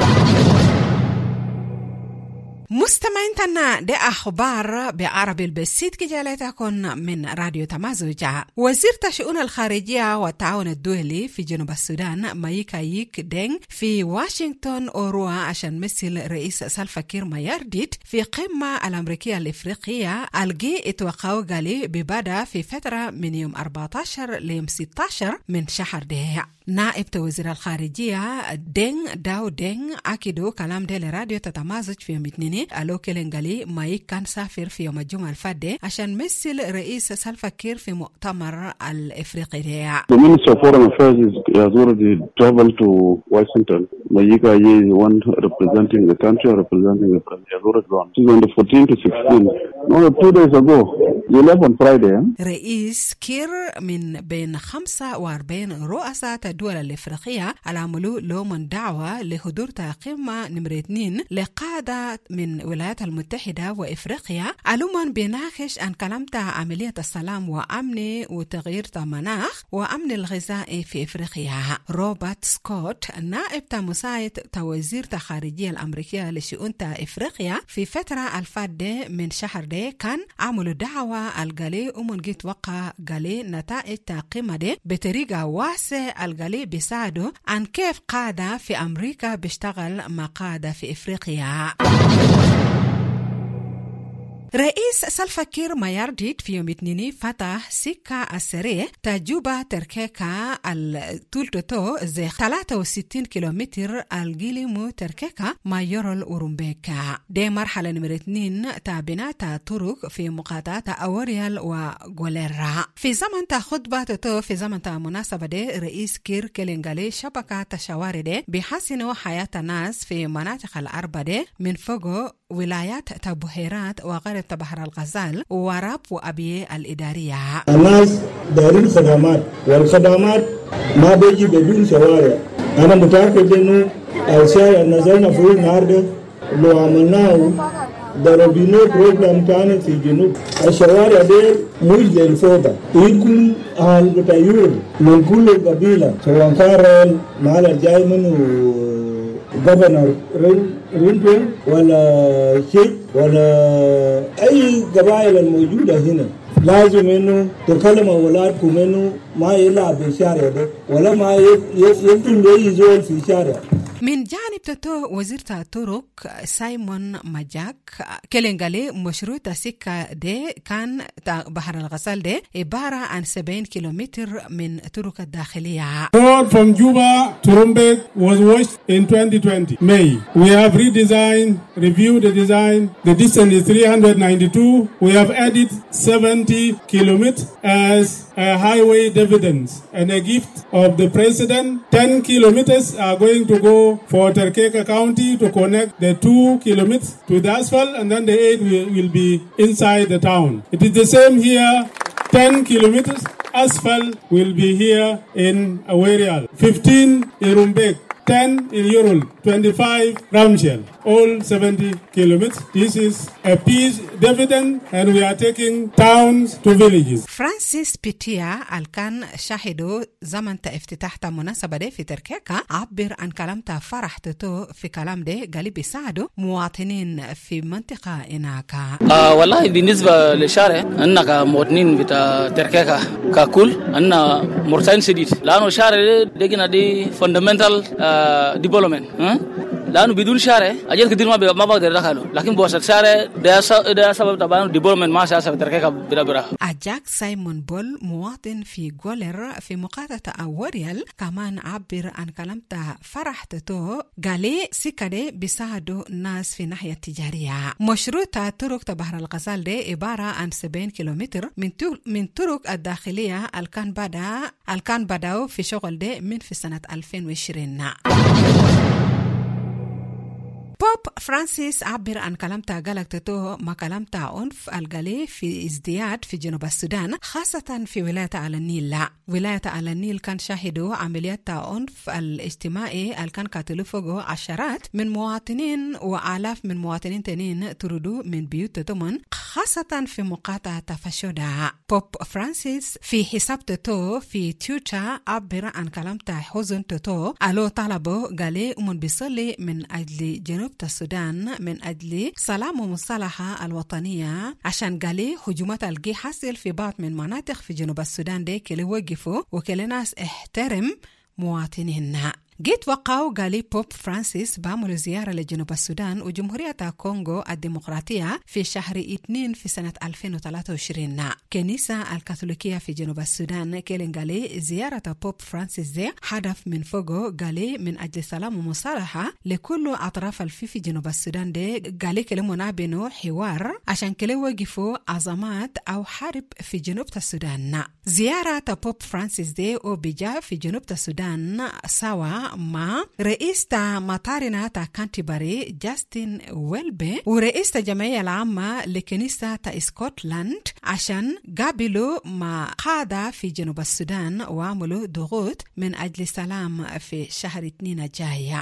مستمعين تنا دي أخبار بعربي البسيط كجالتكن من راديو تمازج. وزير شؤون الخارجية والتعاون الدولي في جنوب السودان مايكا ييك دينغ في واشنطن أوروا عشان مثل رئيس سلفا كير مايارديت في قمة الأمريكية الإفريقية الجي اتوقعوا قالي ببدا في فترة من يوم 14 ليوم 16 من شهر ده. نائب وزير الخارجية دينغ داو دينغ أكدوا كلام ده لراديو تتمازج في يوم الاثنين. ألو كيلنغالي مايك كان سافر في يوم الجمعة الفادة عشان مثل رئيس سلفا كير في مؤتمر الإفريقي ده. The Minister of Foreign Affairs has already traveled to Washington. Mayika is one representing the country, representing the country. Has already gone. This is on the 14th to 16th. No, 2 days ago. You left on Friday. رئيس كير من بين 45 رؤساء الدول الإفريقية العملوا لهم دعوة لحضور قمة نمرة 2 لقادة من الولايات المتحدة وإفريقيا علوما بيناقش عن كلامة عملية السلام وأمن وتغيير المناخ وأمن الغذائي في إفريقيا. روبرت سكوت نائب مساعد وزير الخارجية الأمريكية لشؤون إفريقيا في فترة الفادة من شهر ده كان عملوا دعوة الجالي ومنجيت وقع جالي نتائج قمة ده بطريقة واسعة. الجالي بيساعدوا عن كيف قادة في أمريكا بيشتغل مع قادة في إفريقيا. رئيس سلفا كير مايارديت في يوم الاثنين فتح سكة السريع تجوبة تركيكا الطول زي 63 كيلومتر الجيليمو تركيكا مايورل أورومبيكا. دي مرحلة نمرة 2 تابنات طرق في مقاطعة أوريال وغوليرا. في زمن خطبة في زمن مناسبة دي رئيس كير كيلنغالي شبكة الشوارع دي بيحسنوا حياة الناس في مناطق الأربع دي من فوق ولايات تبهيرات وغرب بحر الغزال وراب وأبي الإدارية. الناس دارين خدمات والخدمات ما بيجي بدون شوارع. أنا متأكد إنه الشارع نزلنا فوق النهارده لو عملناه ضربنا بروجرام تاني في جنوب الشوارع دي مش للفوضى. يكون أهل بتايور من كل قبيلة سواء كان مال الجاي منه governor رينتون ولا شيخ ولا أي قبائل الموجودة هنا لازم إنه تكلم أولادكم إنه ما يلعب في الشارع ده ولا ما يقتل أي زول في الشارع. من جانب تتو وزير الطرق سايمون ماجاك كلنغالي مشروع سكة دي كان بحر الغزال دي عبارة عن 70 كيلومتر من طرق الداخلية. Road from Juba to Rumbek was washed in 2020 May. We have redesigned, reviewed the design. The distance is 392. We have added 70 kilometers as a highway dividends and a gift of the president. 10 kilometers are going to go for Terkeka County to connect the 2 kilometers to the asphalt, and then the 8 will be inside the town. It is the same here. 10 kilometers asphalt will be here in Awerial, 15 in Rumbek, 10 in Ural, 25 Ramshell, all 70 kilometers. This is a peace dividend and we are taking towns to villages. فرانسيس بيتيا الكان شاهدوا زمن افتتاح المناسبة دي في تركيكا عبر عن كلامته فرح تتو في كلام ده قال بيساعدوا مواطنين في منطقة هناك. والله بالنسبة للشارع أنك مواطنين بتاع تركيكا ككل أن مرتين شديد لأنه الشارع دي fundamental development لأنه بدون شارع أجل كثير ما بقدر دخله لكن بواسطة شارع ده سبب طبعا development ما شاء الله تركيكا بلا أجاك سايمون بول مواطن في غولر في مقاطعة أوريال كمان عبر عن كلامته فرح تتو قالي سيكادي بيساعدوا ناس في ناحية التجارية. مشروع طرق بحر الغزال ده عبارة عن 70 كيلومتر من طرق الداخلية الكان بدأوا في شغل ده من في سنة 2020. بوب فرانسيس عبر عن كلامته قالك تتو ما كلامته عنف القلي في ازدياد في جنوب السودان خاصة في ولاية على النيل. ولاية على النيل كان شاهدوا عمليات عنف الاجتماعي كان قاتلوا فوقه عشرات من مواطنين وآلاف من مواطنين تانيين طردوا من بيوت تتمن خاصة في مقاطعة فاشودا. بوب فرانسيس في حساب تتو في تويتر عبر عن كلامته حزن تتو ألو طلبوا قالي ومن بيصلي من أجل جنوب السودان من أجل سلام ومصالحة الوطنية عشان قالي هجومات الجي حاصل في بعض من مناطق في جنوب السودان دي كلي وقفوا وكلي ناس احترم مواطنينا. جيت وقعوا قالي بوب فرانسيس بعملوا زيارة لجنوب السودان وجمهورية كونغو الديمقراطية في شهر 2 في سنة 2023. كنيسة الكاثوليكية في جنوب السودان كيلين قالي زيارة بوب فرانسيس دي هدف من فوقه قالي من أجل سلام ومصالحة لكل أطراف في جنوب السودان دي قالي كلمونا بينو حوار عشان كلي وقفوا عظمات أو حرب في جنوب السودان. زيارة بوب فرانسيس دي وبجا في جنوب السودان سوا مع رئيس مطارنا كانتربري جاستن ويلبي ورئيس الجمعية العامة لكنيسة اسكتلند عشان قابلوا مع قادة في جنوب السودان وعملوا ضغوط من أجل سلام في شهر 2 الجاي.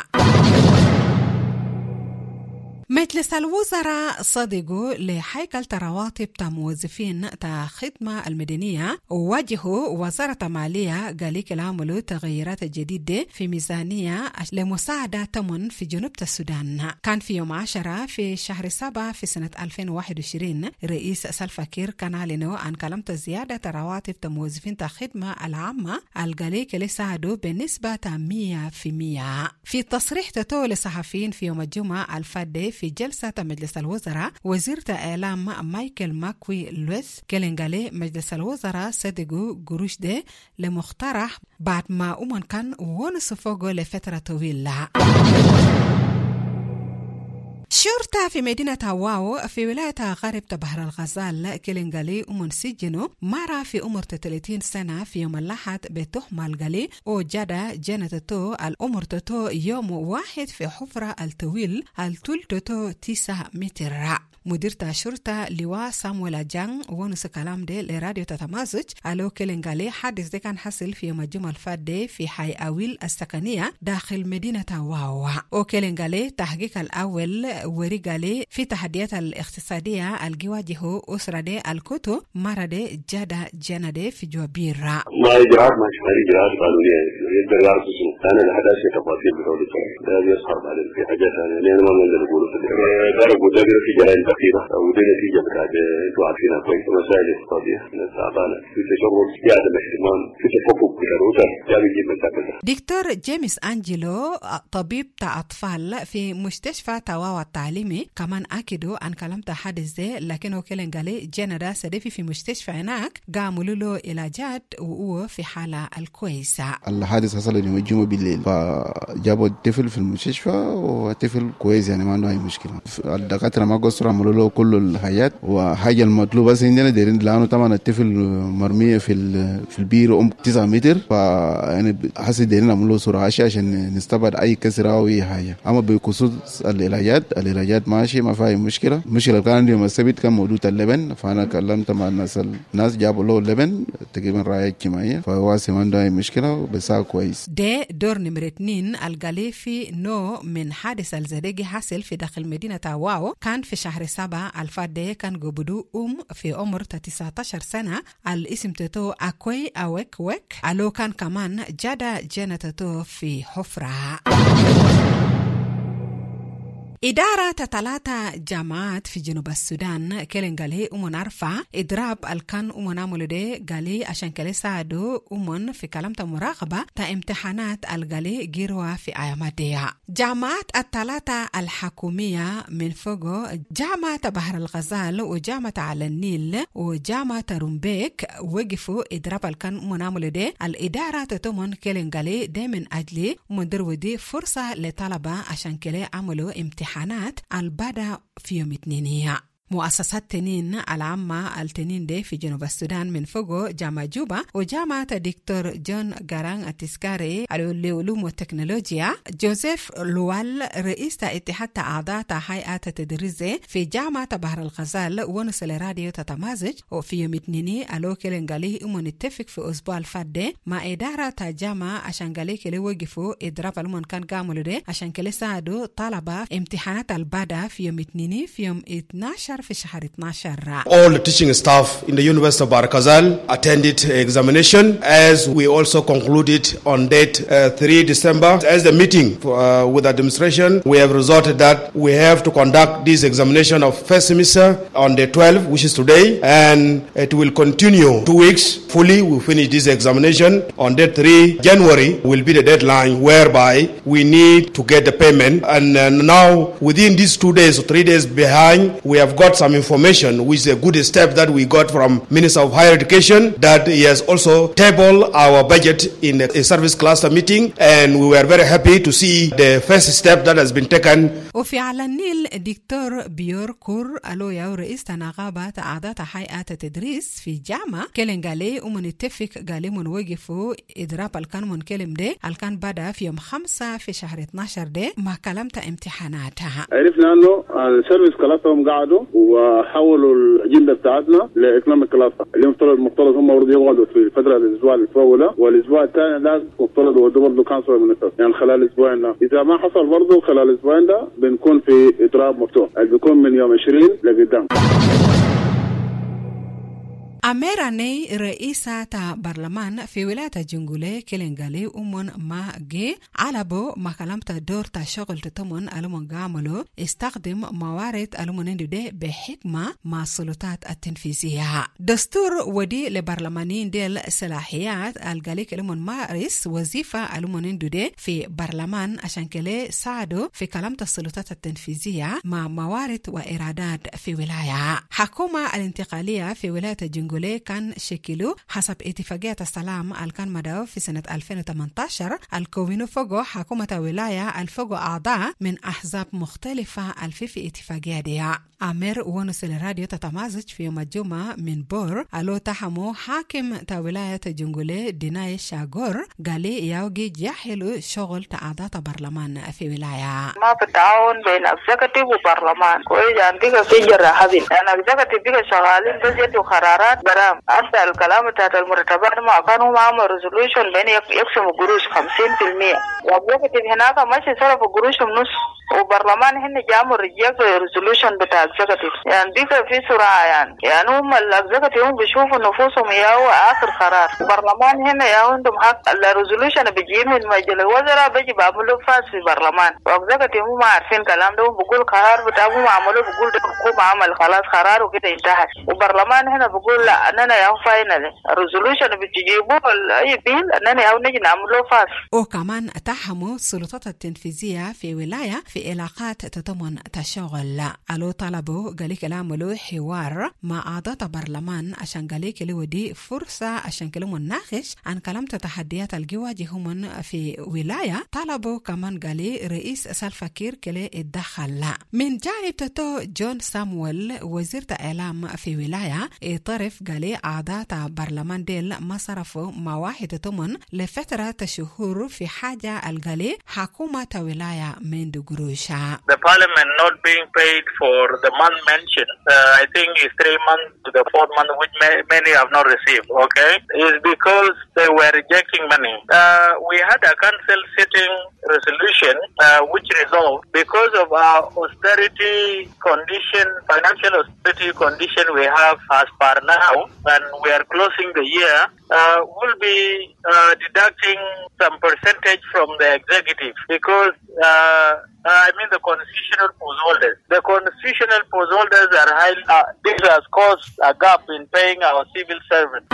مجلس الوزراء صدقوا لهيكل رواتب موظفين خدمة المدنية وواجهوا وزارة مالية قال يعملوا تغييرات جديدة في ميزانية لمساعدة تمن في جنوب السودان. كان في يوم 10 في شهر 7 في سنة 2021 رئيس سلفا كير كان أعلنوا عن كلمة زيادة رواتب موظفين الخدمة العامة القال يساعدوا بنسبة 100%. في تصريح تتو لصحفيين في يوم الجمعة الفادي في جلسة مجلس الوزراء وزير الإعلام مايكل ماكوي لويس كالنغالي مجلس الوزراء صدقوا قروش ده لمقترح بعد ما أمن كان ونصفوه لفترة طويلة. شرطة في مدينة واو في ولاية غرب بحر الغزال كيلنغالي ومن سجنوا مرة في عمر 30 سنة في يوم الأحد بتهمة الغالي وجدا جنتتو الأمر تتو يوم واحد في حفرة الطويل الطول 9 متر. مدير الشرطة لواء سامويل جان ونس كلام ده لراديو تتمازج ألو كيلنغالي حادث ده كان حصل في يوم الجمعة الفات في حي أويل السكنية داخل مدينة واو. وكيلنغالي تحقيق الأول ورجالي في تحديات الاقتصادية الجواجه أسرة دي الكتو مرة دي جدا جنة في جوابيرا ما إجراءات ما شمالي إجراءات قانونية يقدر يعرف اسمه أنا لحداث تفاصيل بقولي لا يصحر بعد في حاجات ثانية لأن ما من اللي نقوله في دارك ودابير في جلال الأخيرة ودي نتيجة بتاعت أنتوا عارفينها كويس مسائل اقتصادية الناس تعبانة في تشغل في عدم اهتمام في تفكك بالروتر ده بيجيب مشاكل. دكتور جيمس أنجلو طبيب أطفال في مستشفى تواوا التعليمي كمان أكدوا عن كلام حادث ده لكنه كيلنغالي جندا سدفي في مستشفى هناك قاموا له علاجات وهو في حالة الكويسة. الحادث حصل يوم الجمعة بالليل فجابوا الطفل في المستشفى وطفل كويس يعني ما عنده أي مشكلة. الدكاترة ما قصروا عملوا له كل الحاجات وحاجة المطلوبة بس عندنا دايرين لأنه طبعا الطفل مرمية في البير 9 متر فيعني حسي دايرين عملوا سرعة عشان نستبعد أي كسر أو أي حاجة. أما بخصوص العلاجات ماشي ما فيها مشكلة. المشكلة كان عندي مسبت كان موجود اللبن فأنا كلمت مع الناس جابوا له اللبن تقريبا رعاية اجتماعية فهو ما عنده أي مشكلة بس كويس. ده دور نمرة 2 القالي في نوع من حادث الزديقي حصل في داخل مدينة واو كان في شهر 7 الفادي كان قبضو في عمر 19 سنة الاسم تتو أكوي أوك وك ألو كان كمان جادا جنتتو في حفرة. إدارة 3 جامعات في جنوب السودان كلن قالي عرفة إضراب الكان عمل ده قالي عشان كلي ساعدو في كلامة مراقبة تا امتحانات القالي جيروا في أياماتها. جامعات 3 الحكومية من فوقو جامعة بحر الغزال وجامعة على النيل وجامعة رومبيك وقفوا إضراب الكان عمل ده. الإدارة تتمن كلن قالي ده من أجل مدرودي فرصة لطلبة عشان كلي عملوا امتحانات البدا في يوم 2. مؤسسات تنين العامة التنين دي في جنوب السودان من فوقو جامعة جوبا وجامعة دكتور جون غاران التسكاري للعلوم والتكنولوجيا جوزيف لوال رئيس اتحاد أعضاء هيئة التدريس في جامعة بحر الغزال ونصل راديو تتمازج وفي يوم 2 ألو كلنغالي نتفق في أسبوع الفات مع إدارة جامعة عشان قالي كلي وقفوا إضراب المن كان قاملوا دي عشان كلي ساعدوا طلبة امتحانات البدا في يوم 2 في يوم 12 في شهر 12. All the teaching staff in the University of Bahr el Ghazal attended examination as we also concluded on date 3 December. As the meeting with administration, we have resorted that we have to conduct this examination of first semester on day 12, which is today, and it will continue 2 weeks fully. We'll finish this examination on date 3 January will be the deadline whereby we need to get the payment. And now within these 2 days or 3 days behind, we have got some information, which is a good step that we got from Minister of Higher Education, that he has also tabled our budget in a service cluster meeting, and we were very happy to see the first step that has been taken. وفي على النيل دكتور بيور كور ألو يا رئيس تناغابة أعضاء هيئة التدريس في جامعة كلن قالي ومنتفق قالي منوقفوا إضراب الكان من كلم دي الكان بدأ في يوم 5 في شهر 12 دي مع كلامة امتحاناتها. عرفنا أنه السيرفيس كلاسهم قعدوا وحولوا الأجندة بتاعتنا لإكلام كلاسة اللي مفترض هم برضه يقعدوا في الفترة الأسبوع الأول والأسبوع الثاني ده مفترض هو برضه كانسل من الناس يعني خلال الأسبوعين ده. إذا ما حصل برضه خلال الأسبوعين ده بنكون في إضراب مفتوح بيكون من يوم 20 لقدام. أميراني رئيسة برلمان في ولاية جنجولي كلنغالي ما جي علبو ما كلامت دور شغل تتمن ألمون قاملو استخدم موارد ألمون دي بحكمة مع السلطات التنفيذية. دستور ودي لبرلمانيين ديل صلاحيات الغالي ألمون مارس وظيفة ألمون دي في برلمان عشان كلي ساعدو في كلامت السلطات التنفيذية مع موارد وإرادات في ولاية. حكومة الانتقالية في ولاية جنجولي كان شكله حسب اتفاقية السلام الكان مدعو في سنة 2018 الكونوا فوقو حكومة ولاية الفوقو أعضاء من أحزاب مختلفة في اتفاقية دي. أمير ونصل الراديو تتمازج في يوم الجمعة من بور ألو تحمو حاكم ولاية جنجولي ديناي شاغور قالي يوجي جاحلو شغل أعضاء برلمان في ولاية. ما بالتعاون بين أكزيكتيف وبرلمان كويس عندك في جراحين أنا أكزيكتيف بيجا شغالين بس يدوا قرارات برام أصل الكلام بتاعت المرتبات ما كانوا معهم ريزولوشن بين يقسموا قروش 50% وأكزيكتيف هناك ماشي صرف قروش نص وبرلمان هن جاموا رجيك ريزولوشن بتاع أكزيكتيف يعني ديك في سرعة يعني هم الأكزيكتيف هم بيشوفوا نفوسهم ياو آخر قرار برلمان هنا ياو عندهم حق الريزولوشن بيجي من مجلس الوزراء بيجي بعملوا فاس في برلمان وأكزيكتيف هم عارفين كلام ده بقول قرار بتاعهم عملوا بقول ده حكومة عمل خلاص قرار وكده انتهى وبرلمان هنا بقول لا أننا ياو فاينل الريزولوشن بتجيبوا أي بيل أننا ياو نجي نعملوا فاس. وكمان تحموا السلطات التنفيذية في ولاية في علاقات تتمن تشغل ألو طلبوا قالي كلاملو حوار مع أعضاء برلمان عشان قالي كلو دي فرصة عشان كلو نناقش عن كلام تحديات الجواجههم في ولاية. طلبوا كمان قالي رئيس سلفا كير كلي اتدخل. من جانب تتو جون سامويل وزير إعلام في ولاية طرف قالي أعضاء برلمان ديل ما صرفوا مواحد تمن لفترة شهور في حاجة القالي حكومة ولاية من دقرو. قروشا. The parliament not being paid for the month mentioned, I think is 3 months to the 4th month, which many have not received, okay, is because they were rejecting money. We had a council sitting resolution which resolved because of our austerity condition, financial austerity condition we have as per now, and we are closing the year, will be deducting some percentage from the executive because the constitutional post holders. The constitutional post holders are high. This has caused a gap in paying our civil servants.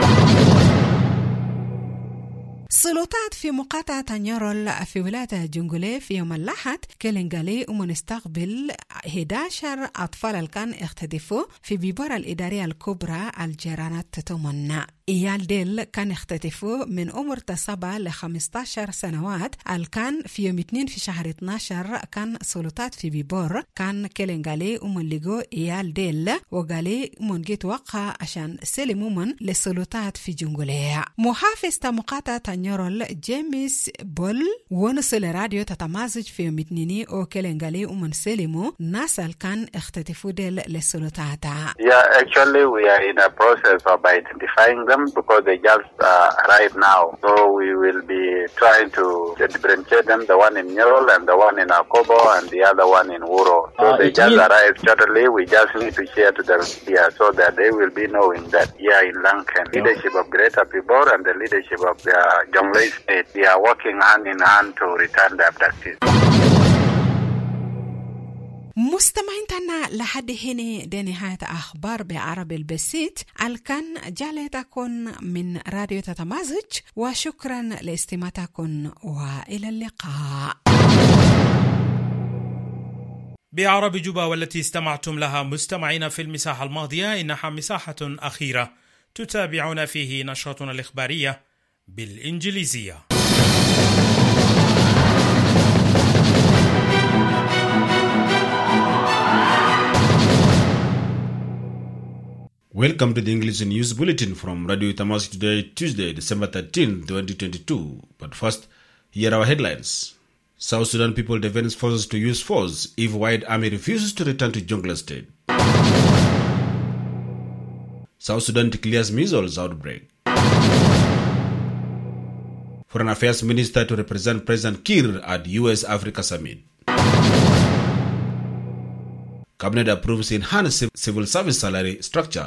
السلطات في مقاطعة نيورول في ولاية جنجولي في يوم الأحد كلنجالي ومنستقبل 11 أطفال الكان اختطفوا في بيبورة الإدارية الكبرى الجيرانات تتمنى. إيال ديل كان اختطفوا من عمر 7 ل 15 سنوات. الكان في يوم 2 في شهر 12 كان سلطات في بيبور كان كلنجالي ومنلقوا إيال ديل وقالي منجيت وقع عشان سلموا من للسلطات في جنجولي. محافظ مقاطعة نيورول جيمس بول ونصل راديو تتمازج في يوم 2 وكلنجالي ومنسلموا ناس الكان اختطفوا ديل للسلطات. Yeah, actually we are in a process of identifying them because they just arrived now. So we will be trying to differentiate them, the one in Newell and the one in Akobo and the other one in Wuro. So they just arrived shortly. We just need to share to them here so that they will be knowing that here in Lankan, leadership of Greater Pibor and the leadership of the Jonglei State, they are working hand in hand to return the abductees. مستمعين تنا لحد هنا دي نهاية أخبار بعربي البسيط الكان جالتكن من راديو تتمازج وشكرا لاستماعتكن وإلى اللقاء. بعربي جوبا والتي استمعتم لها مستمعين في المساحة الماضية إنها مساحة أخيرة تتابعون فيه نشرتنا الإخبارية بالإنجليزية. Welcome to the English News Bulletin from Radio Tamask today, Tuesday, December 13, 2022. But first, here are our headlines. South Sudan People Defense Forces to use force if White Army refuses to return to Jonglei State. South Sudan declares measles outbreak. Foreign Affairs Minister to represent President Kiir at US-Africa Summit. Cabinet approves enhanced civil service salary structure.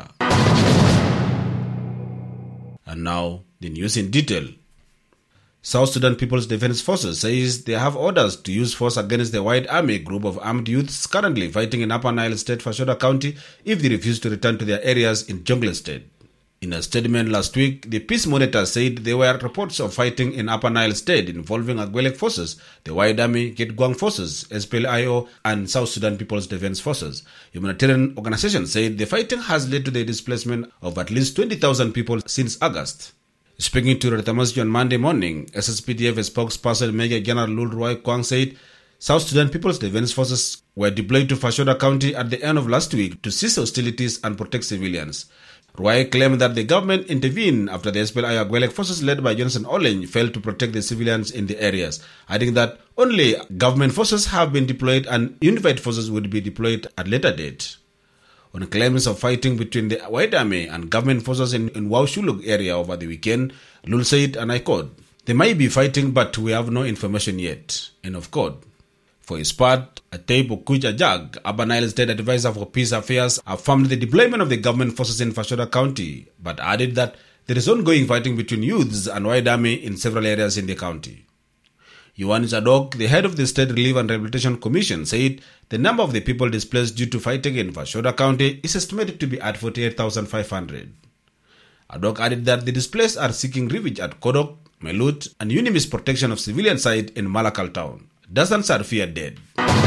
And now, the news in detail. South Sudan People's Defense Forces says they have orders to use force against the White Army group of armed youths currently fighting in Upper Nile State, Fashoda County, if they refuse to return to their areas in Jonglei State. In a statement last week, the Peace Monitor said there were reports of fighting in Upper Nile State involving Agwelek forces, the White Army, Getgwang forces, SPLIO, and South Sudan People's Defense Forces. Humanitarian organizations said the fighting has led to the displacement of at least 20,000 people since August. Speaking to Retamasji on Monday morning, SSPDF spokesperson Major General Lulroy Kwang said South Sudan People's Defense Forces were deployed to Fashoda County at the end of last week to cease hostilities and protect civilians. Roy claimed that the government intervened after the SPLIO Agwelek forces led by Johnson Oleny failed to protect the civilians in the areas, adding that only government forces have been deployed and unified forces would be deployed at later date. On claims of fighting between the White Army and government forces in Waushuluk area over the weekend, Lul said, and I quote, "They might be fighting but we have no information yet," end of quote. For his part, Atei Bokuj Ajag, Upper Nile State Advisor for Peace Affairs, affirmed the deployment of the government forces in Fashoda County, but added that there is ongoing fighting between youths and White Army in several areas in the county. Yohannes Adok, the head of the State Relief and Rehabilitation Commission, said the number of the people displaced due to fighting in Fashoda County is estimated to be at 48,500. Adok added that the displaced are seeking refuge at Kodok, Melut, and Unimis protection of civilian site in Malakal town. Dozens are feared dead.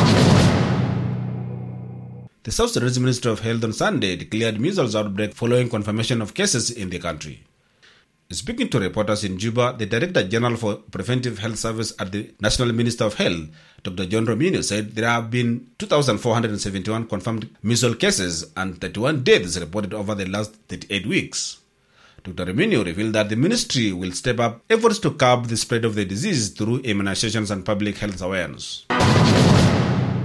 The South Sudanese Minister of Health on Sunday declared measles outbreak following confirmation of cases in the country. Speaking to reporters in Juba, the Director General for Preventive Health Service at the National Minister of Health, Dr. John Romino, said there have been 2,471 confirmed measles cases and 31 deaths reported over the last 38 weeks. Dr. Romino revealed that the ministry will step up efforts to curb the spread of the disease through immunizations and public health awareness.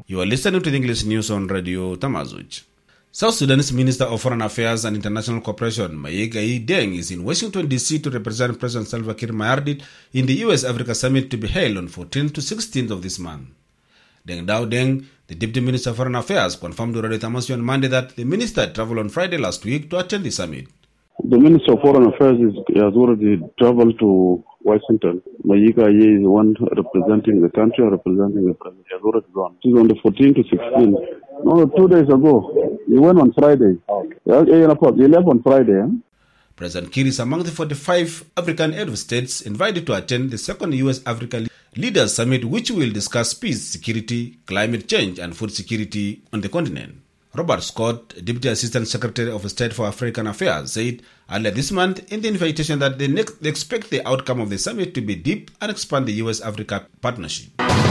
You are listening to the English News on Radio Tamazuj. South Sudan's Minister of Foreign Affairs and International Cooperation, Mayigai Deng, is in Washington, D.C. to represent President Salva Kiir Mayardit in the U.S.-Africa Summit to be held on 14th to 16th of this month. Deng Dao Deng, the Deputy Minister of Foreign Affairs, confirmed to Radio Tamazuj on Monday that the minister traveled on Friday last week to attend the summit. The Minister of Foreign Affairs has already traveled to Washington. Mayiga Ye is the one representing the country, representing the president. He has already gone. He's on the 14th to 16th. No, 2 days ago. He went on Friday. He left on Friday. President Kiir is among the 45 African head of states invited to attend the second U.S.-Africa Leaders Summit, which will discuss peace, security, climate change, and food security on the continent. Robert Scott, Deputy Assistant Secretary of State for African Affairs, said earlier this month in the invitation that they expect the outcome of the summit to be deep and expand the U.S.-Africa partnership.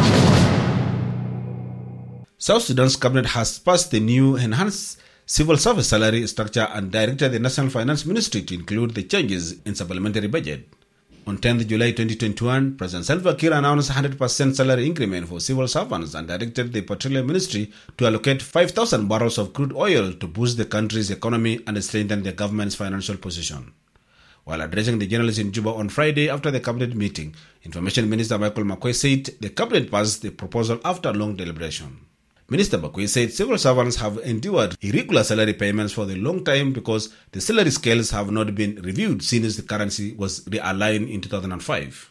South Sudan's cabinet has passed the new enhanced civil service salary structure and directed the National Finance Ministry to include the changes in supplementary budget. On 10th July 2021, President Salva Kiir announced a 100% salary increment for civil servants and directed the Petroleum Ministry to allocate 5,000 barrels of crude oil to boost the country's economy and strengthen the government's financial position. While addressing the journalists in Juba on Friday after the cabinet meeting, Information Minister Michael Makwei said the cabinet passed the proposal after long deliberation. Minister Makwei said civil servants have endured irregular salary payments for a long time because the salary scales have not been reviewed since the currency was realigned in 2005.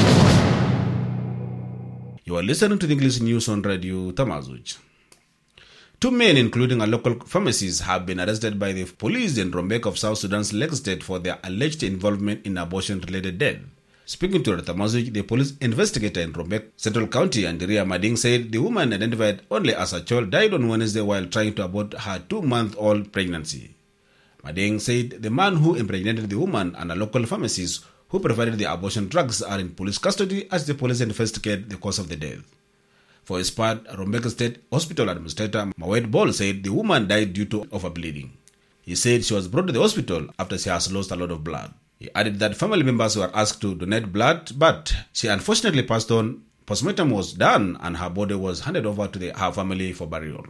You are listening to the English News on Radio Tamazuj. 2 men, including a local pharmacist, have been arrested by the police in Rumbek of South Sudan's Lake State for their alleged involvement in abortion-related death. Speaking to Tamazuj, the police investigator in Rumbek, Central County, Andrea Mading, said the woman, identified only as a child, died on Wednesday while trying to abort her 2-month-old pregnancy. Mading said the man who impregnated the woman and a local pharmacist who provided the abortion drugs are in police custody as the police investigate the cause of the death. For his part, Rumbek State Hospital Administrator Mawed Ball said the woman died due to overbleeding. He said she was brought to the hospital after she has lost a lot of blood. He added that family members were asked to donate blood, but she unfortunately passed on. Postmortem was done and her body was handed over to her family for burial.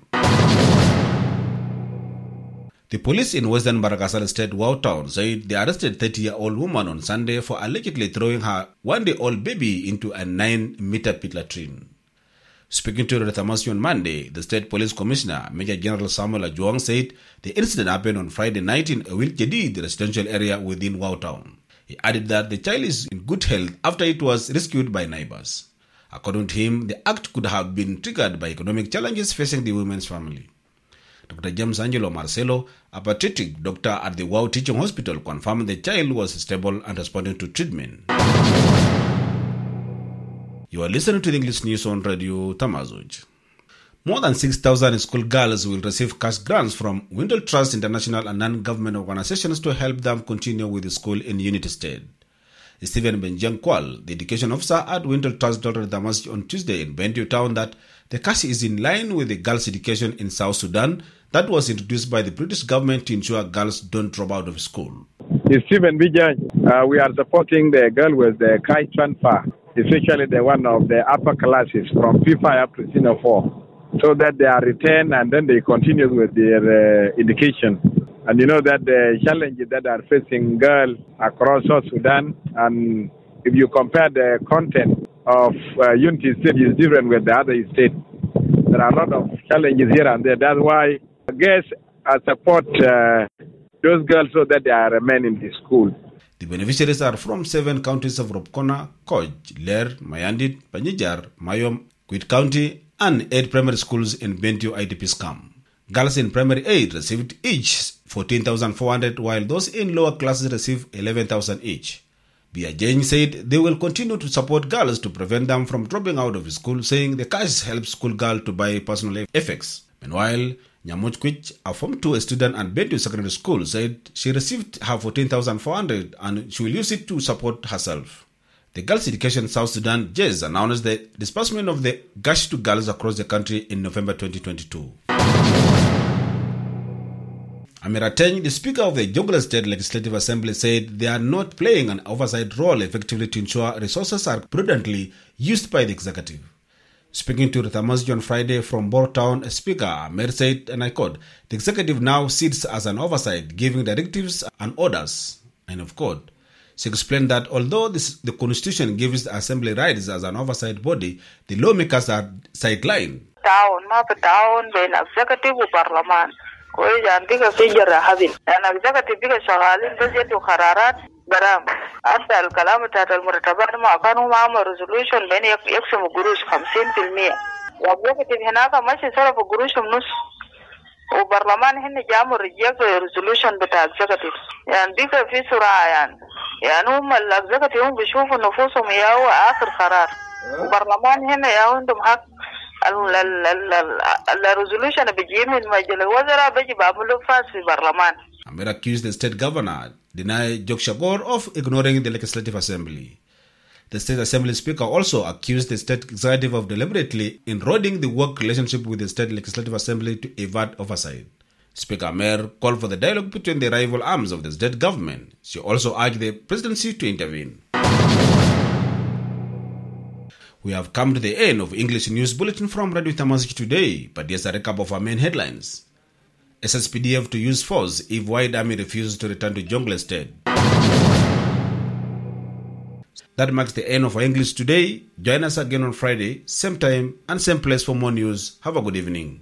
The police in Western Barakasal State, Wau Town, said they arrested a 30-year-old woman on Sunday for allegedly throwing her 1-day-old baby into a 9-meter pit latrine. Speaking to Rethamasi on Monday, the State Police Commissioner, Major General Samuel Ajuang, said the incident happened on Friday night in a Wil Jadid residential area within Wau Town. He added that the child is in good health after it was rescued by neighbors. According to him, the act could have been triggered by economic challenges facing the woman's family. Dr. James Angelo Marcelo, a pediatric doctor at the Wau Teaching Hospital, confirmed the child was stable and responding to treatment. You are listening to the English News on Radio Tamazuj. More than 6,000 schoolgirls will receive cash grants from Windle Trust International and non-government organizations to help them continue with the school in Unity State. Stephen Benjiang Kwal, the education officer at Windle Trust, told Tamazuj on Tuesday in Bentiu Town that the cash is in line with the girls' education in South Sudan that was introduced by the British government to ensure girls don't drop out of school. Stephen Benjiang, we are supporting the girl with the cash transfer, especially the one of the upper classes from P5 up to Senior 4, so that they are retained and then they continue with their education. And you know that the challenges that are facing girls across South Sudan, and if you compare the content of Unity State is different with the other states, there are a lot of challenges here and there. That's why I guess I support those girls so that they remain in the school. The beneficiaries are from 7 counties of Ropkona, Koj, Ler, Mayandit, Panjijar, Mayom, Quit County, and 8 primary schools in Bentiu IDP camp. Girls in primary 8 received each 14,400, while those in lower classes received 11,000 each. Bia Jane said they will continue to support girls to prevent them from dropping out of school, saying the cash helps schoolgirls to buy personal effects. Meanwhile, Nyamochkwich, a Form 2 student at Bentiu Secondary School, said she received her 14,400 and she will use it to support herself. The Girls Education South Sudan, JES, announced the disbursement of the cash to girls across the country in November 2022. Amira Teng, the Speaker of the Jonglei State Legislative Assembly, said they are not playing an oversight role effectively to ensure resources are prudently used by the executive. Speaking to Rutamazi on Friday from Bortown, Speaker Amer said, and I quote, "The executive now sits as an oversight, giving directives and orders," end of quote. She explained that although the Constitution gives the Assembly rights as an oversight body, the lawmakers are sidelined. تعاون بين executive وبرلمان كويس عندك في جرحبين أنا executive بيك شغالين بس يدوا قرارات برام حتى الكلام بتاعت المرتبات ما كانوا معهم resolution بين يقسموا قروش 50% executive هناك ماشي صرف قروشهم نص وبرلمان هن جاموا reject resolution بتاع executive يعني ديك في سرعة يعني هم executive هم بيشوفوا نفوسهم ياهو آخر قرار وبرلمان هن ياهو عندهم حق الريزولوشن بيجي من مجلس الوزراء بيجي بعملوا فاس في برلمان. Amer accused the state governor, Dinay Jokshagor, of ignoring the Legislative Assembly. The State Assembly Speaker also accused the State Executive of deliberately eroding the work relationship with the State Legislative Assembly to evade oversight. Speaker Amer called for the dialogue between the rival arms of the state government. She also urged the presidency to intervene. We have come to the end of English News Bulletin from Radio Tamazight today, but here's a recap of our main headlines. SSPDF to use force if White Army refuses to return to Jonglei State. That marks the end of our English today. Join us again on Friday, same time and same place for more news. Have a good evening.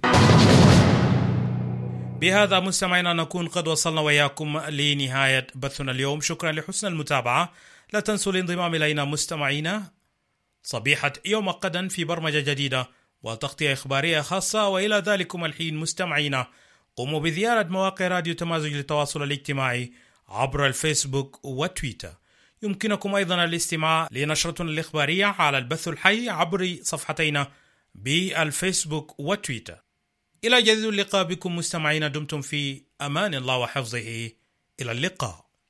بهذا مستمعينا نكون قد وصلنا وياكم لنهاية بثنا اليوم. شكرا لحسن المتابعة. لا تنسوا الانضمام إلينا مستمعينا صبيحة يوم غدا في برمجة جديدة وتغطية إخبارية خاصة. وإلى ذلكم الحين مستمعينا قوموا بزيارة مواقع راديو تمازج للتواصل الاجتماعي عبر الفيسبوك وتويتر. يمكنكم أيضا الاستماع لنشرتنا الإخبارية على البث الحي عبر صفحتينا بالفيسبوك وتويتر. إلى جديد اللقاء بكم مستمعينا. دمتم في أمان الله وحفظه. إلى اللقاء.